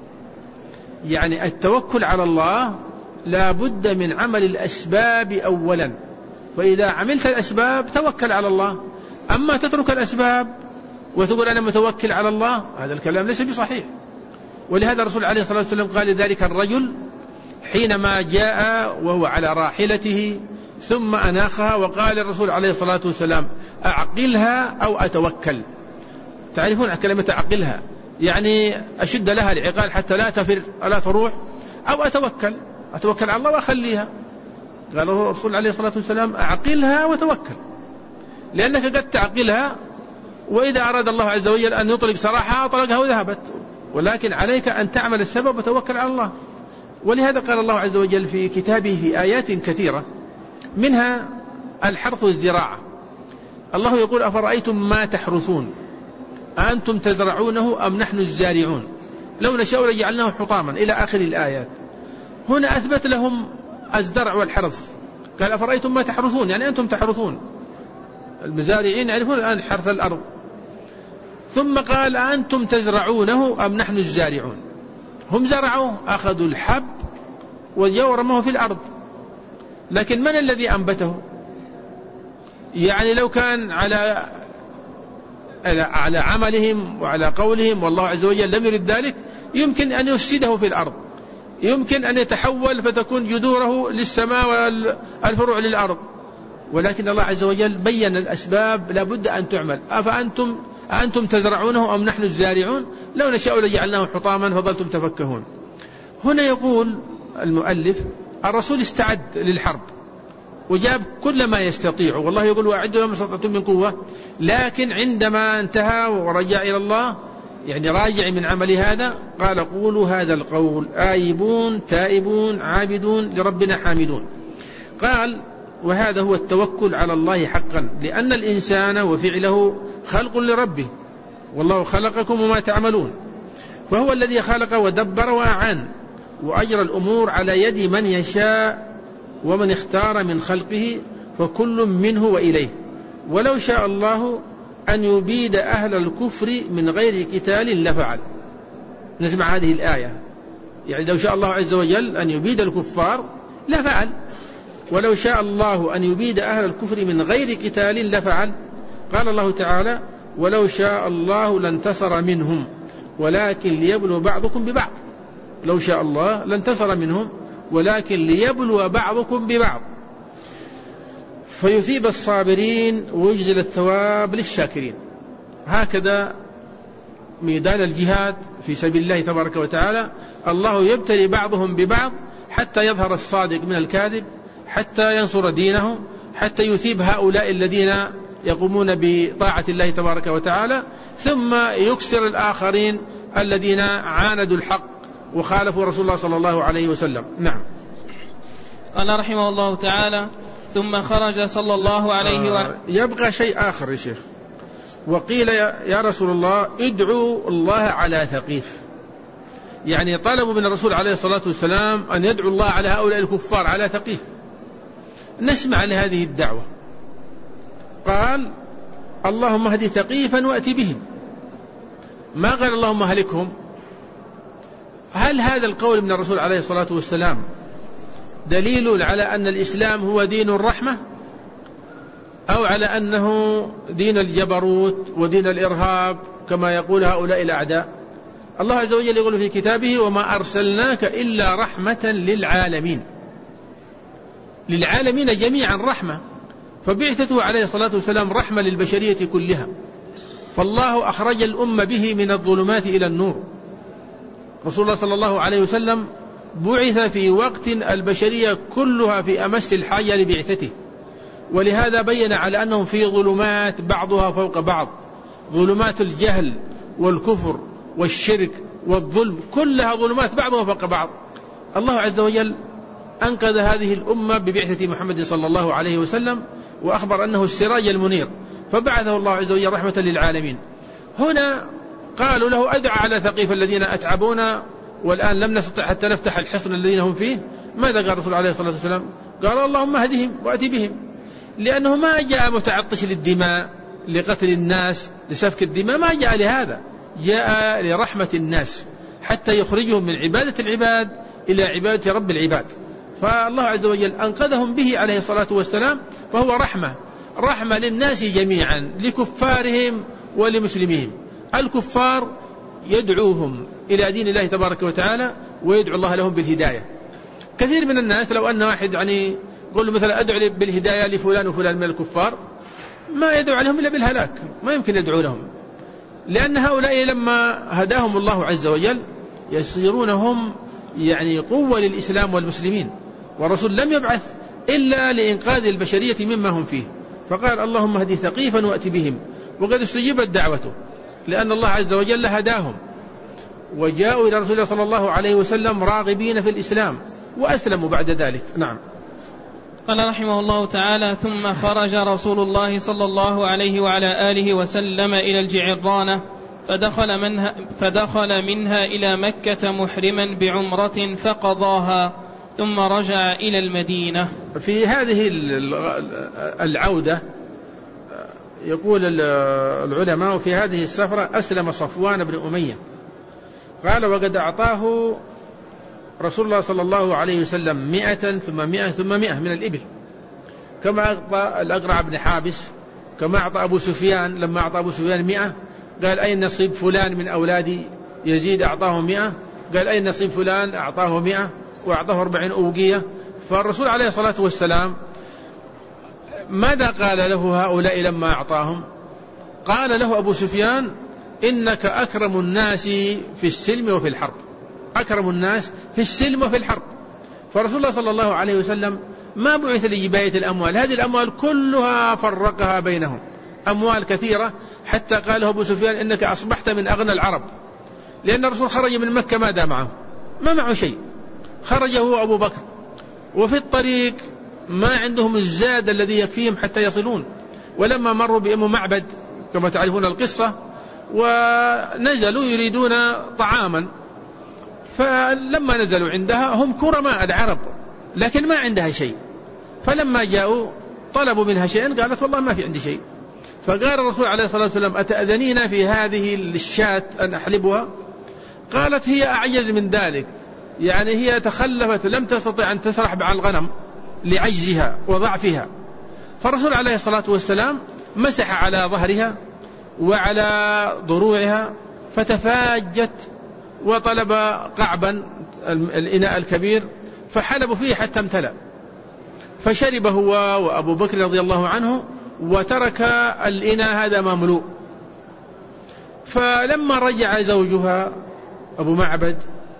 يعني التوكل على الله لا بد من عمل الأسباب أولا، فإذا عملت الأسباب توكل على الله. أما تترك الأسباب وتقول أنا متوكل على الله، هذا الكلام ليس بصحيح. ولهذا الرسول عليه الصلاة والسلام قال لذلك الرجل حينما جاء وهو على راحلته ثم أناخها، وقال الرسول عليه الصلاة والسلام أعقلها أو أتوكل. تعرفون كلمة أعقلها، يعني أشد لها العقال حتى لا تفر ألا تروح، أو أتوكل على الله وأخليها. قال الرسول عليه الصلاة والسلام أعقلها وتوكل، لأنك قد تعقلها وإذا أراد الله عز وجل أن يطلق سراحها أطلقها وذهبت، ولكن عليك أن تعمل السبب وتوكل على الله. ولهذا قال الله عز وجل في كتابه في آيات كثيرة، منها الحرث والزراعة. الله يقول أفرأيتم ما تحرثون، أأنتم تزرعونه أم نحن الزارعون لو نشاء لجعلناه حطاما إلى آخر الآيات. هنا أثبت لهم الزرع والحرث، قال أفرأيتم ما تحرثون، يعني أنتم تحرثون، المزارعين يعرفون الآن حرث الأرض. ثم قال أأنتم تزرعونه أم نحن الزارعون، هم زرعوه، أخذوا الحب ورموه في الأرض، لكن من الذي أنبته؟ يعني لو كان على عملهم وعلى قولهم والله عز وجل لم يرد ذلك، يمكن أن يفسده في الأرض، يمكن أن يتحول فتكون جذوره للسماء والفروع للأرض، ولكن الله عز وجل بين الأسباب لابد أن تعمل. أأنتم تزرعونه أم نحن الزارعون لو نشاء لجعلناه حطاما فظلتم تفكهون. هنا يقول المؤلف الرسول استعد للحرب وجاب كل ما يستطيع، والله يقول وأعدوا لهم ما استطعتم من قوة، لكن عندما انتهى ورجع إلى الله، يعني راجع من عمل هذا، قال قولوا هذا القول آيبون تائبون عابدون لربنا حامدون. قال وهذا هو التوكل على الله حقا، لأن الإنسان وفعله خلق لربه، والله خلقكم وما تعملون، فهو الذي خلق ودبر وأعان وأجرى الأمور على يد من يشاء ومن اختار من خلقه، فكل منه وإليه. ولو شاء الله أن يبيد أهل الكفر من غير قتال لفعل. نسمع هذه الآية، يعني لو شاء الله عز وجل أن يبيد الكفار لفعل، ولو شاء الله أن يبيد أهل الكفر من غير قتال لفعل. قال الله تعالى ولو شاء الله لانتصر منهم ولكن ليبلو بعضكم ببعض. لو شاء الله لانتصر منهم ولكن ليبلو بعضكم ببعض فيثيب الصابرين ويجزل الثواب للشاكرين. هكذا ميدان الجهاد في سبيل الله تبارك وتعالى، الله يبتلي بعضهم ببعض حتى يظهر الصادق من الكاذب، حتى ينصر دينه، حتى يثيب هؤلاء الذين يقومون بطاعة الله تبارك وتعالى، ثم يكسر الآخرين الذين عاندوا الحق وخالفوا رسول الله صلى الله عليه وسلم. نعم. قال رحمه الله تعالى ثم خرج صلى الله عليه وسلم. يبقى شيء آخر يا شيخ، وقيل يا رسول الله ادعوا الله على ثقيف، يعني طلبوا من الرسول عليه الصلاة والسلام أن يدعو الله على هؤلاء الكفار على ثقيف. نسمع لهذه الدعوة، قال اللهم اهد ثقيفا وأتي بهم، ما قال اللهم اهلكهم. هل هذا القول من الرسول عليه الصلاة والسلام دليل على أن الإسلام هو دين الرحمة، أو على أنه دين الجبروت ودين الإرهاب كما يقول هؤلاء الأعداء؟ الله عز وجل يقول في كتابه وما أرسلناك إلا رحمة للعالمين، للعالمين جميعا رحمة، فبعثته عليه الصلاة والسلام رحمة للبشرية كلها، فالله أخرج الأمة به من الظلمات إلى النور. رسول الله صلى الله عليه وسلم بعث في وقت البشرية كلها في أمس الحاجة لبعثته، ولهذا بين على أنهم في ظلمات بعضها فوق بعض، ظلمات الجهل والكفر والشرك والظلم، كلها ظلمات بعضها فوق بعض. الله عز وجل أنقذ هذه الأمة ببعثة محمد صلى الله عليه وسلم، وأخبر أنه السراج المنير، فبعثه الله عز وجل رحمة للعالمين. هنا قالوا له أدعى على ثقيف الذين أتعبونا والآن لم نستطع حتى نفتح الحصن الذين هم فيه. ماذا قال الرسول عليه الصلاة والسلام؟ قال اللهم اهدهم وأتي بهم، لأنه ما جاء متعطش للدماء لقتل الناس لسفك الدماء، ما جاء لهذا، جاء لرحمة الناس حتى يخرجهم من عبادة العباد إلى عبادة رب العباد. فالله عز وجل أنقذهم به عليه الصلاة والسلام، فهو رحمة للناس جميعا، لكفارهم ولمسلمين. الكفار يدعوهم إلى دين الله تبارك وتعالى ويدعو الله لهم بالهداية. كثير من الناس لو أن واحد يعني يقول مثلا أدعو بالهداية لفلان وفلان من الكفار، ما يدعو لهم إلا بالهلاك، ما يمكن يدعو لهم، لأن هؤلاء لما هداهم الله عز وجل يصيرون هم يعني قوة للإسلام والمسلمين، والرسول لم يبعث إلا لإنقاذ البشرية مما هم فيه، فقال اللهم اهد ثقيفا وأتي بهم، وقد استجيبت دعوته لأن الله عز وجل هداهم وجاءوا إلى رسول الله صلى الله عليه وسلم راغبين في الإسلام وأسلموا بعد ذلك. نعم. قال رحمه الله تعالى ثم خرج رسول الله صلى الله عليه وعلى آله وسلم إلى الجعرانة فدخل منها إلى مكة محرما بعمرة فقضاها ثم رجع إلى المدينة. في هذه العودة يقول العلماء في هذه السفرة أسلم صفوان بن أمية، قال وقد أعطاه رسول الله صلى الله عليه وسلم 100 ثم 100 ثم 100 من الإبل، كما أعطى الأقرع بن حابس، كما أعطى أبو سفيان. لما أعطى أبو سفيان 100 قال أين نصيب فلان من أولاد يزيد؟ أعطاه 100. قال أين نصيب فلان؟ أعطاه 100 وأعطاه 40 أوقية. فالرسول عليه الصلاة والسلام ماذا قال له هؤلاء لما أعطاهم؟ قال له أبو سفيان إنك أكرم الناس في السلم وفي الحرب، أكرم الناس في السلم وفي الحرب. فرسول الله صلى الله عليه وسلم ما بعث لجباية الأموال، هذه الأموال كلها فرقها بينهم، أموال كثيرة، حتى قاله أبو سفيان إنك أصبحت من أغنى العرب، لأن الرسول خرج من مكة ماذا معه؟ ما معه شيء، خرج هو أبو بكر، وفي الطريق ما عندهم الزاد الذي يكفيهم حتى يصلون. ولما مروا بأم معبد كما تعرفون القصة ونزلوا يريدون طعاما، فلما نزلوا عندها هم كرماء العرب لكن ما عندها شيء، فلما جاءوا طلبوا منها شيئا قالت والله ما في عندي شيء. فقال الرسول عليه الصلاة والسلام أتأذنين في هذه الشاة أن أحلبها؟ قالت هي أعجز من ذلك، يعني هي تخلفت لم تستطع أن تسرح مع الغنم لعجزها وضعفها. فالرسول عليه الصلاة والسلام مسح على ظهرها وعلى ضروعها فتفاجت، وطلب قعبا الإناء الكبير فحلب فيه حتى امتلأ، فشرب هو وأبو بكر رضي الله عنه وترك الإناء هذا مملوء. فلما رجع زوجها أبو معبد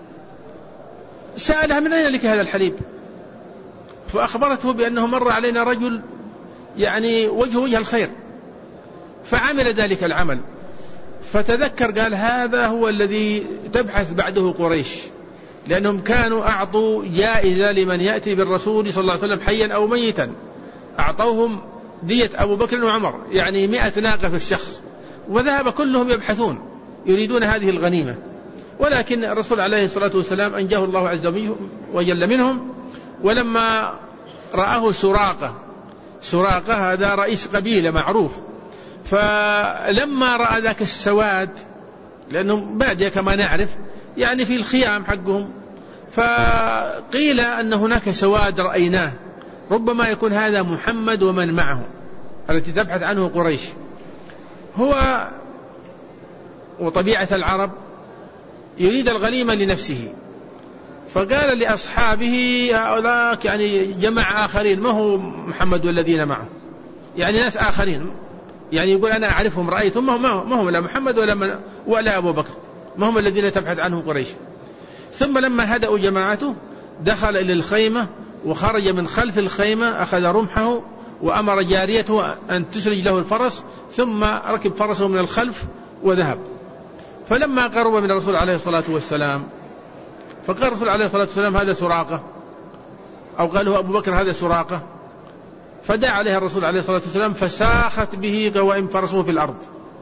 سألها من أين لك هذا الحليب؟ فأخبرته بأنه مر علينا رجل يعني وجه الخير فعمل ذلك العمل، فتذكر قال هذا هو الذي تبحث بعده قريش، لأنهم كانوا أعطوا جائزة لمن يأتي بالرسول صلى الله عليه وسلم حيا أو ميتا، أعطوهم دية أبو بكر وعمر يعني 100 ناقة في الشخص، وذهب كلهم يبحثون يريدون هذه الغنيمة. ولكن الرسول عليه الصلاة والسلام أنجاه الله عز وجل منهم. ولما رآه سراقة هذا رئيس قبيلة معروف، فلما رأى ذاك السواد، لأنهم بادية كما نعرف يعني في الخيام حقهم، فقيل أن هناك سواد رأيناه ربما يكون هذا محمد ومن معه التي تبحث عنه قريش. هو وطبيعة العرب يريد الغنيمة لنفسه، فقال لأصحابه هؤلاء يعني جماعة آخرين ما هو محمد والذين معه، يعني ناس آخرين، يعني يقول أنا أعرفهم رأيتهم ما هم لا محمد ولا أبو بكر، ما هم الذين تبحث عنهم قريش. ثم لما هدأوا جماعته دخل إلى الخيمة وخرج من خلف الخيمة، أخذ رمحه وأمر جاريته أن تسرج له الفرس، ثم ركب فرسه من الخلف وذهب. فلما قرب من الرسول عليه الصلاة والسلام فقال الرسول عليه الصلاة والسلام هذا سراقة، أو قاله أبو بكر هذا سراقة، فدعا عليه الرسول عليه الصلاة والسلام فساخت به قوائم فرسه في الأرض.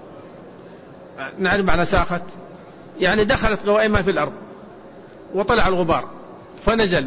نعرف معنى ساخت، يعني دخلت قوائمها في الأرض وطلع الغبار، فنزل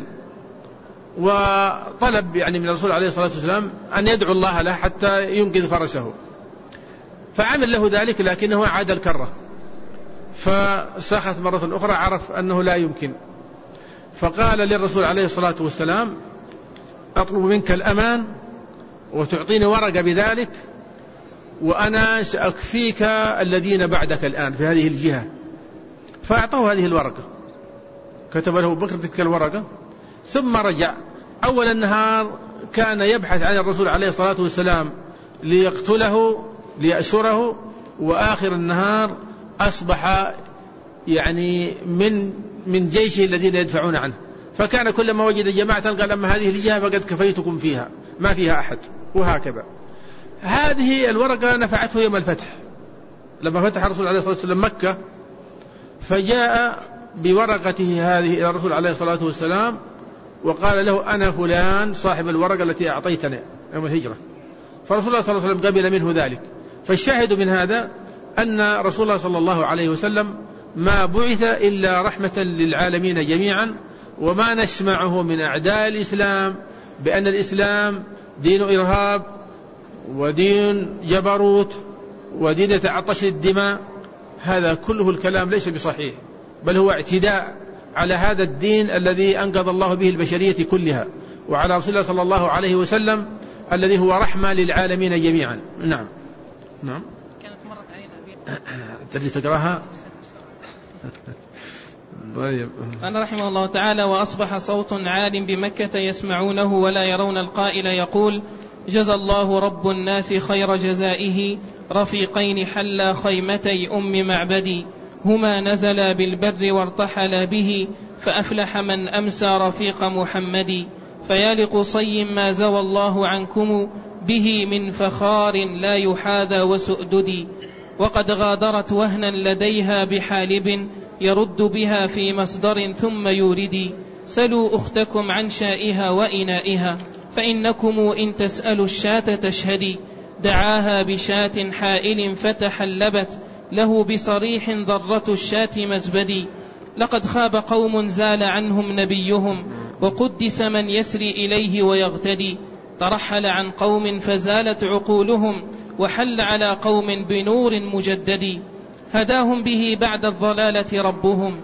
وطلب يعني من الرسول عليه الصلاة والسلام أن يدعو الله له حتى ينقذ فرسه، فعمل له ذلك لكنه عاد الكرة، فساخت مرة أخرى، عرف أنه لا يمكن، فقال للرسول عليه الصلاة والسلام أطلب منك الأمان وتعطيني ورقة بذلك، وأنا سأكفيك الذين بعدك الآن في هذه الجهة. فأعطاه هذه الورقة، كتب له بكر تلك الورقة، ثم رجع. أول النهار كان يبحث عن الرسول عليه الصلاة والسلام ليقتله ليأسره، وآخر النهار أصبح يعني من جيشه الذين يدفعون عنه، فكان كلما وجد جماعة قال أما هذه الجهة فقد كفيتكم فيها ما فيها أحد، وهكذا. هذه الورقة نفعته يوم الفتح، لما فتح الرسول عليه الصلاة والسلام مكة، فجاء بورقته هذه إلى الرسول عليه الصلاة والسلام وقال له أنا فلان صاحب الورقة التي أعطيتنا يوم الهجرة. فرسول الله صلى الله عليه وسلم قبل منه ذلك. فالشاهد من هذا أن رسول الله صلى الله عليه وسلم ما بعث إلا رحمة للعالمين جميعا، وما نسمعه من أعداء الإسلام بأن الإسلام دين إرهاب ودين جبروت ودين يتعطش الدماء. هذا كله الكلام ليس بصحيح، بل هو اعتداء على هذا الدين الذي أنقذ الله به البشرية كلها، وعلى رسول الله صلى الله عليه وسلم الذي هو رحمة للعالمين جميعا. نعم. كانت مرت علينا تريد تقراها؟ طيب. قال رحمه الله تعالى: وأصبح صوت عال بمكة يسمعونه ولا يرون القائل يقول: جزى الله رب الناس خير جزائه رفيقين حلا خيمتي أم معبدي، هما نزلا بالبر وارتحلا به، فأفلح من أمسى رفيق محمد. فيا لقصي ما زوى الله عنكم به من فخار لا يحاذى وسؤدد، وقد غادرت وهنا لديها بحالب يرد بها في مصدر ثم يورد. سلوا أختكم عن شائها وإنائها، فإنكم إن تسألوا الشاة تشهدي. دعاها بشاة حائل فتحلبت له بصريح ضرة الشاة مزبدي. لقد خاب قوم زال عنهم نبيهم، وقدس من يسري إليه ويغتدي. ترحل عن قوم فزالت عقولهم، وحل على قوم بنور مجدد. هداهم به بعد الضلالة ربهم،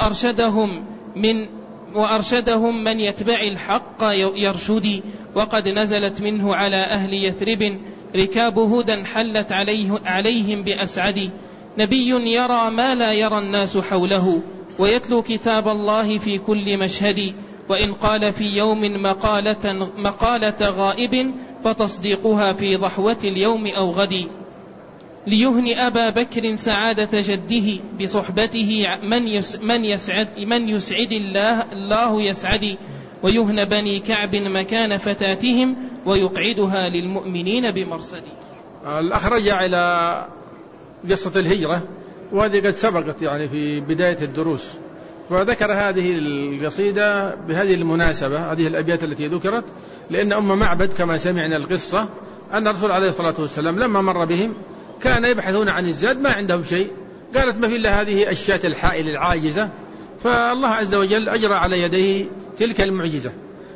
وأرشدهم من يتبع الحق يرشدي. وقد نزلت منه على أهل يثرب ركاب هدى حلت عليهم بأسعد. نبي يرى ما لا يرى الناس حوله، ويتلو كتاب الله في كل مشهد. وإن قال في يوم مقالة غائب، فتصديقها في ضحوة اليوم أو غد. ليهني أبا بكر سعادة جده بصحبته من يسعد الله يسعد. ويهن بني كعب مكان فتاتهم، ويقعدها للمؤمنين بمرصد. الأخرج إلى قصة الهجرة، وهذه قد سبقت يعني في بداية الدروس، فذكر هذه القصيدة بهذه المناسبة، هذه الأبيات التي ذكرت، لأن أم معبد كما سمعنا القصة أن الرسول عليه الصلاة والسلام لما مر بهم كان يبحثون عن الزاد، ما عندهم شيء. قالت: ما في إلا هذه الشاة الحائل العاجزة. فالله عز وجل أجرى على يديه تلك المعجزة،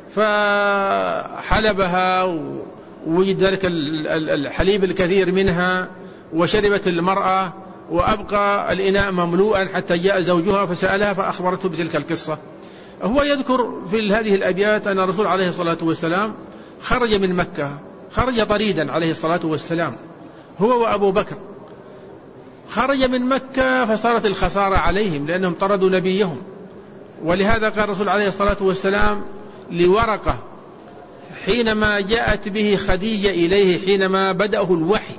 فحلبها ووجد ذلك الحليب الكثير منها، وشربت المرأة، وأبقى الإناء مملوءا حتى جاء زوجها فسألها فأخبرته بتلك القصة. هو يذكر في هذه الأبيات أن الرسول عليه الصلاة والسلام خرج من مكة، خرج طريدا عليه الصلاة والسلام هو وأبو بكر. خرج من مكة فصارت الخسارة عليهم لأنهم طردوا نبيهم، ولهذا قال الرسول عليه الصلاة والسلام لورقة حينما جاءت به خديجة إليه حينما بدأه الوحي،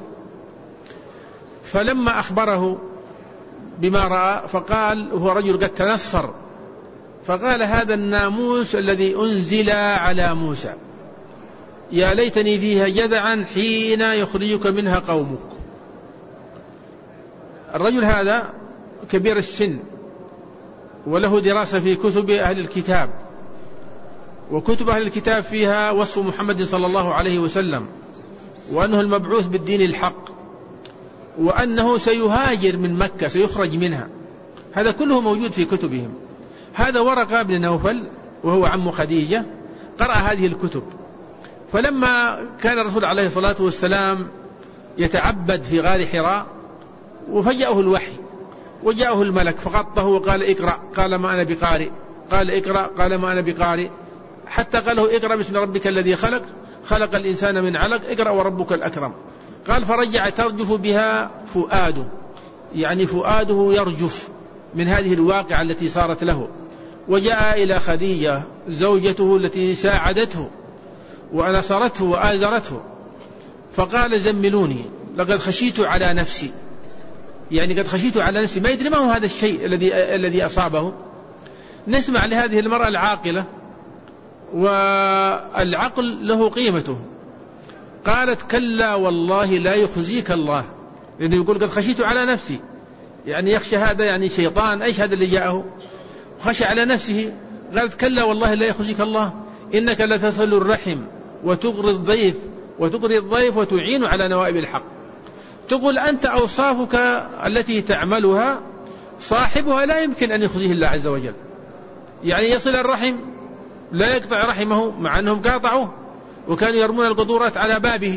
فلما أخبره بما رأى فقال، هو رجل قد تنصر، فقال: هذا الناموس الذي أنزل على موسى، يا ليتني فيها جذعا حين يخرجك منها قومك. الرجل هذا كبير السن، وله دراسة في كتب أهل الكتاب، وكتب أهل الكتاب فيها وصف محمد صلى الله عليه وسلم، وأنه المبعوث بالدين الحق، وأنه سيهاجر من مكة، سيخرج منها. هذا كله موجود في كتبهم. هذا ورقة بن نوفل وهو عم خديجة قرأ هذه الكتب، فلما كان الرسول عليه الصلاة والسلام يتعبد في غار حراء وفجأه الوحي وجاءه الملك فغطه وقال: اقرأ، قال: ما أنا بقارئ، قال: اقرأ، قال: ما أنا بقارئ، حتى قال له: اقرأ باسم ربك الذي خلق، خلق الإنسان من علق، اقرأ وربك الأكرم. قال: فرجع ترجف بها فؤاده، يعني فؤاده يرجف من هذه الواقعة التي صارت له، وجاء إلى خديجة زوجته التي ساعدته ونصرته وآزرته، فقال: زملوني، لقد خشيت على نفسي، يعني قد خشيت على نفسي. ما يدري ما هو هذا الشيء الذي أصابه. نسمع لهذه المرأة العاقلة، والعقل له قيمته. قالت: كلا والله لا يخزيك الله، لأنه يقول قد خشيت على نفسي، يعني يخشى هذا يعني شيطان، أيش هذا اللي جاءه؟ خشى على نفسه. قالت: كلا والله لا يخزيك الله، إنك لتصل الرحم وتقري الضيف وتعين على نوائب الحق. تقول أنت أوصافك التي تعملها صاحبها لا يمكن أن يخزيه الله عز وجل، يعني يصل الرحم لا يقطع رحمه مع أنهم قاطعوه وكانوا يرمون القدورات على بابه،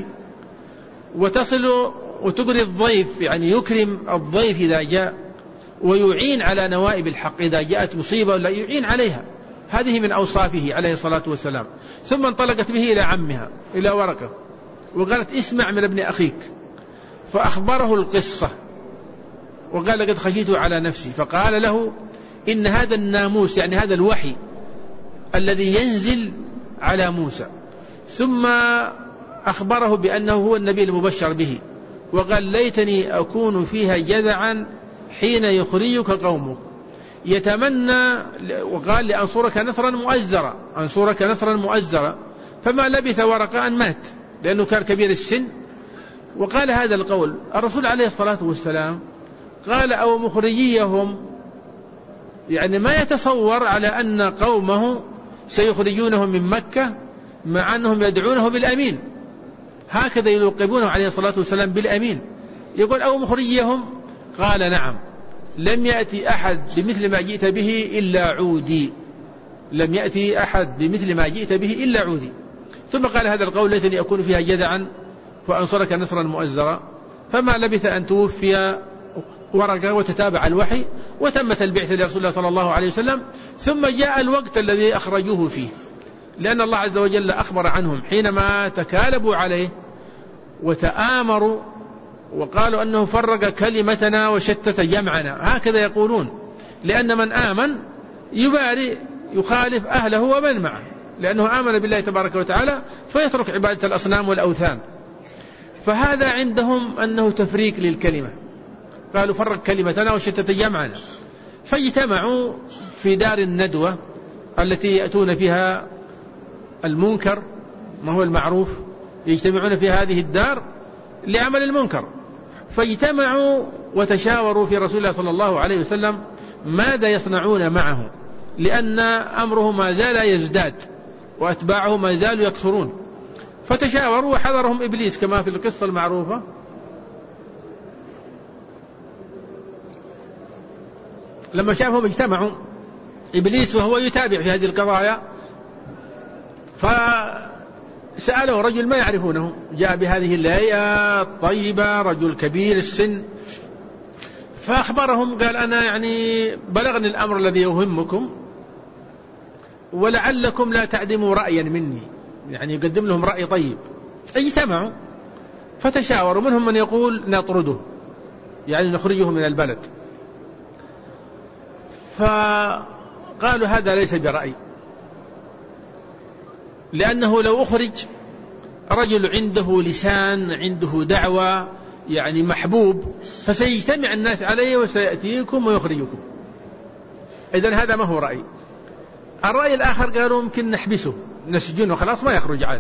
وتصل وتقري الضيف، يعني يكرم الضيف إذا جاء، ويعين على نوائب الحق إذا جاءت مصيبة لا يعين عليها. هذه من أوصافه عليه الصلاة والسلام. ثم انطلقت به إلى عمها إلى ورقة وقالت اسمع من ابن أخيك، فأخبره القصة وقال لقد خشيت على نفسي، فقال له إن هذا الناموس يعني هذا الوحي الذي ينزل على موسى، ثم أخبره بأنه هو النبي المبشر به، وقال ليتني أكون فيها جذعا حين يخرجك قومك يتمنى، وقال لأنصرك نصرا مؤزرا، أنصرك نصرا مؤزرا، فما لبث ورقة أن مات لأنه كان كبير السن. وقال هذا القول الرسول عليه الصلاة والسلام قال أو مخرجيهم، يعني ما يتصور على أن قومه سيخرجونهم من مكة مع أنهم يدعونه بالأمين، هكذا يلقبونه عليه الصلاة والسلام بالأمين. يقول أو مخرجيهم، قال نعم لم يأتي أحد بمثل ما جئت به إلا عودي، لم يأتي أحد بمثل ما جئت به إلا عودي. ثم قال هذا القول ليتني أكون فيها جذعا فأنصرك نصرا مؤزرا، فما لبث أن توفي ورقة وتتابع الوحي وتمت البعثة لرسول الله صلى الله عليه وسلم. ثم جاء الوقت الذي أخرجوه فيه، لأن الله عز وجل أخبر عنهم حينما تكالبوا عليه وتآمروا وقالوا أنه فرق كلمتنا وشتت جمعنا، هكذا يقولون، لأن من آمن يباري يخالف أهله ومن معه، لأنه آمن بالله تبارك وتعالى فيترك عبادة الأصنام والأوثان. فهذا عندهم أنه تفريق للكلمة، قالوا فرق كلمتنا وشتت جمعنا. فاجتمعوا في دار الندوة التي يأتون فيها المنكر، ما هو المعروف، يجتمعون في هذه الدار لعمل المنكر. فاجتمعوا وتشاوروا في رسول الله صلى الله عليه وسلم ماذا يصنعون معه، لأن أمره ما زال يزداد وأتباعه ما زالوا يكثرون. فتشاوروا وحضرهم إبليس كما في القصة المعروفة، لما شافهم اجتمعوا إبليس وهو يتابع في هذه القضايا، فسأله رجل ما يعرفونه جاء بهذه الهيئة الطيبة، رجل كبير السن، فأخبرهم قال أنا يعني بلغني الأمر الذي يهمكم ولعلكم لا تعدموا رأيا مني، يعني يقدم لهم رأي طيب. اجتمعوا فتشاوروا، منهم من يقول نطرده يعني نخرجه من البلد، فقالوا هذا ليس برأي، لأنه لو أخرج رجل عنده لسان عنده دعوة يعني محبوب فسيجتمع الناس عليه وسيأتيكم ويخرجكم، إذن هذا ما هو رأي. الرأي الآخر قالوا ممكن نحبسه نسجنه خلاص ما يخرج عاد.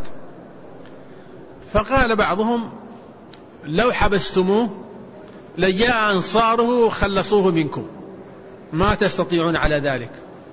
فقال بعضهم لو حبستموه لجاء أنصاره وخلصوه منكم، ما تستطيعون على ذلك.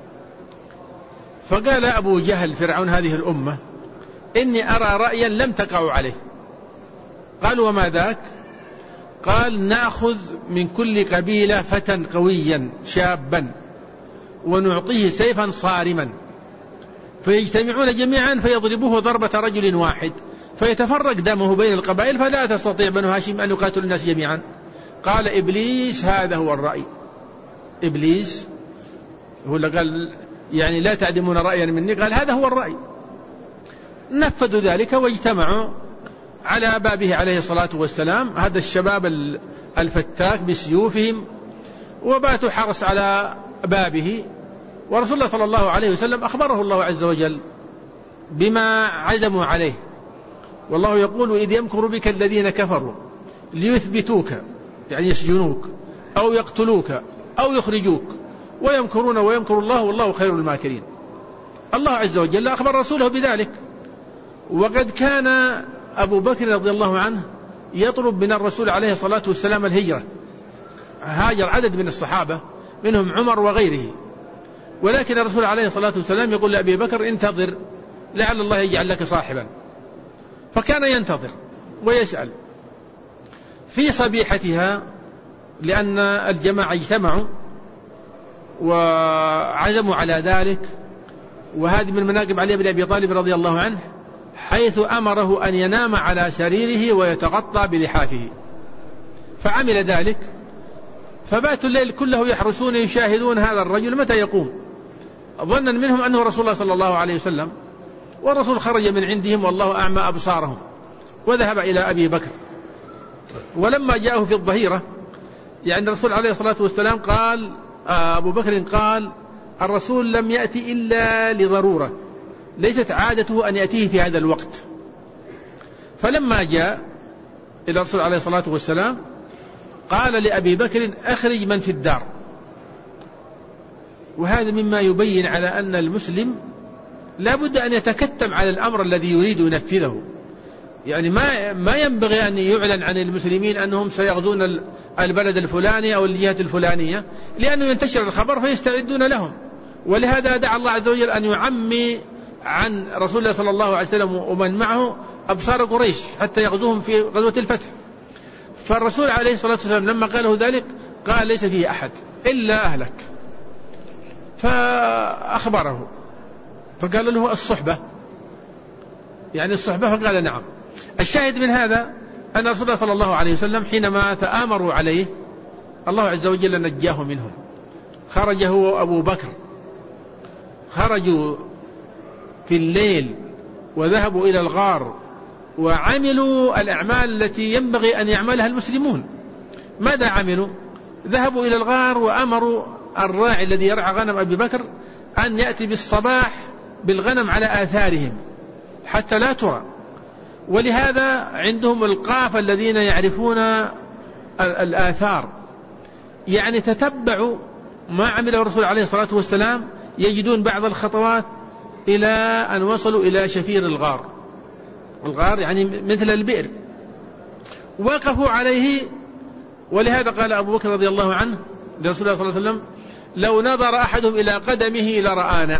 فقال أبو جهل فرعون هذه الأمة إني أرى رأيا لم تقعوا عليه. قالوا وما ذاك؟ قال نأخذ من كل قبيلة فتى قويا شابا ونعطيه سيفا صارما فيجتمعون جميعا فيضربوه ضربة رجل واحد فيتفرق دمه بين القبائل فلا تستطيع بنو هاشم أن يقاتلوا الناس جميعا. قال إبليس هذا هو الرأي. إبليس هو اللي قال يعني لا تعدمون رأيا مني، قال هذا هو الرأي. نفذوا ذلك واجتمعوا على بابه عليه الصلاة والسلام، هذا الشباب الفتاك بسيوفهم، وباتوا حرس على بابه. ورسول الله صلى الله عليه وسلم أخبره الله عز وجل بما عزموا عليه، والله يقول إذ يمكر بك الذين كفروا ليثبتوك يعني يسجنوك أو يقتلوك أو يخرجوك ويمكرون ويمكر الله والله خير الماكرين. الله عز وجل أخبر رسوله بذلك. وقد كان أبو بكر رضي الله عنه يطلب من الرسول عليه الصلاة والسلام الهجرة، هاجر عدد من الصحابة منهم عمر وغيره، ولكن الرسول عليه الصلاة والسلام يقول لأبي بكر انتظر لعل الله يجعل لك صاحبا، فكان ينتظر ويسأل. في صبيحتها، لأن الجماعة اجتمعوا وعزموا على ذلك، وهذه من مناقب علي بن أبي طالب رضي الله عنه، حيث أمره أن ينام على سريره ويتغطى بلحافه، فعمل ذلك، فباتوا الليل كله يحرسون يشاهدون هذا الرجل متى يقوم، ظنا منهم أنه رسول الله صلى الله عليه وسلم، والرسول خرج من عندهم والله أعمى أبصارهم، وذهب إلى أبي بكر. ولما جاءه في الظهيرة، يعني الرسول عليه الصلاة والسلام قال، أبو بكر قال: الرسول لم يأتي إلا لضرورة، ليست عادته أن يأتيه في هذا الوقت. فلما جاء إلى الرسول عليه الصلاة والسلام قال لأبي بكر: أخرج من في الدار. وهذا مما يبين على أن المسلم لا بد أن يتكتم على الأمر الذي يريد ينفذه، يعني ما ينبغي أن يعلن عن المسلمين أنهم سيغزون البلد الفلاني أو الجهة الفلانية، لأنه ينتشر الخبر فيستعدون لهم. ولهذا دعا الله عز وجل أن يعمي عن رسول الله صلى الله عليه وسلم ومن معه أبصار قريش حتى يغزوهم في غزوة الفتح. فالرسول عليه الصلاة والسلام لما قاله ذلك قال: ليس فيه أحد إلا أهلك. فأخبره، فقال له: الصحبة، يعني الصحبة، فقال: نعم. الشاهد من هذا أن رسول الله صلى الله عليه وسلم حينما تآمروا عليه الله عز وجل نجاه منهم. خرج هو وأبو بكر، خرجوا في الليل وذهبوا إلى الغار وعملوا الأعمال التي ينبغي أن يعملها المسلمون. ماذا عملوا؟ ذهبوا إلى الغار وأمروا الراعي الذي يرعى غنم أبي بكر أن يأتي بالصباح بالغنم على آثارهم حتى لا ترى. ولهذا عندهم القافة الذين يعرفون الآثار، يعني تتبعوا ما عمله الرسول عليه الصلاة والسلام، يجدون بعض الخطوات إلى أن وصلوا إلى شفير الغار. الغار يعني مثل البئر، وقفوا عليه. ولهذا قال أبو بكر رضي الله عنه لرسول الله صلى الله عليه وسلم: لو نظر أحدهم إلى قدمه لرآنا،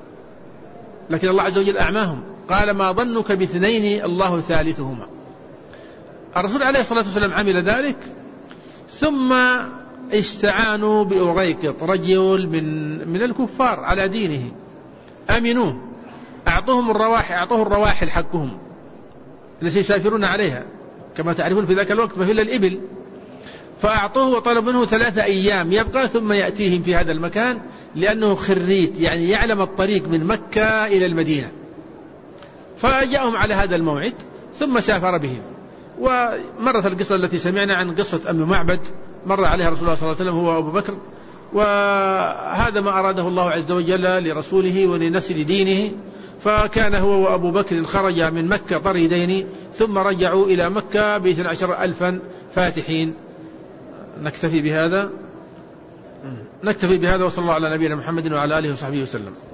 لكن الله عز وجل أعماهم. قال: ما ظنك باثنين الله ثالثهما. الرسول عليه الصلاة والسلام عمل ذلك، ثم استعانوا بأريكط، رجل من الكفار على دينه، أمنوه، أعطوه الرواحل حقهم التي يسافرون عليها، كما تعرفون في ذاك الوقت ما في إلا الإبل، فأعطوه وطلب منه 3 أيام يبقى ثم يأتيهم في هذا المكان، لأنه خريت يعني يعلم الطريق من مكة إلى المدينة. فجاءهم على هذا الموعد ثم سافر بهم. ومرت القصة التي سمعنا عن قصة أم معبد، مر عليها رسول الله صلى الله عليه وسلم هو أبو بكر، وهذا ما أراده الله عز وجل لرسوله ولنسل دينه. فكان هو وأبو بكر خرج من مكة طريدين، ثم رجعوا إلى مكة ب12,000 فاتحين. نكتفي بهذا، وصلى الله على نبينا محمد وعلى آله وصحبه وسلم.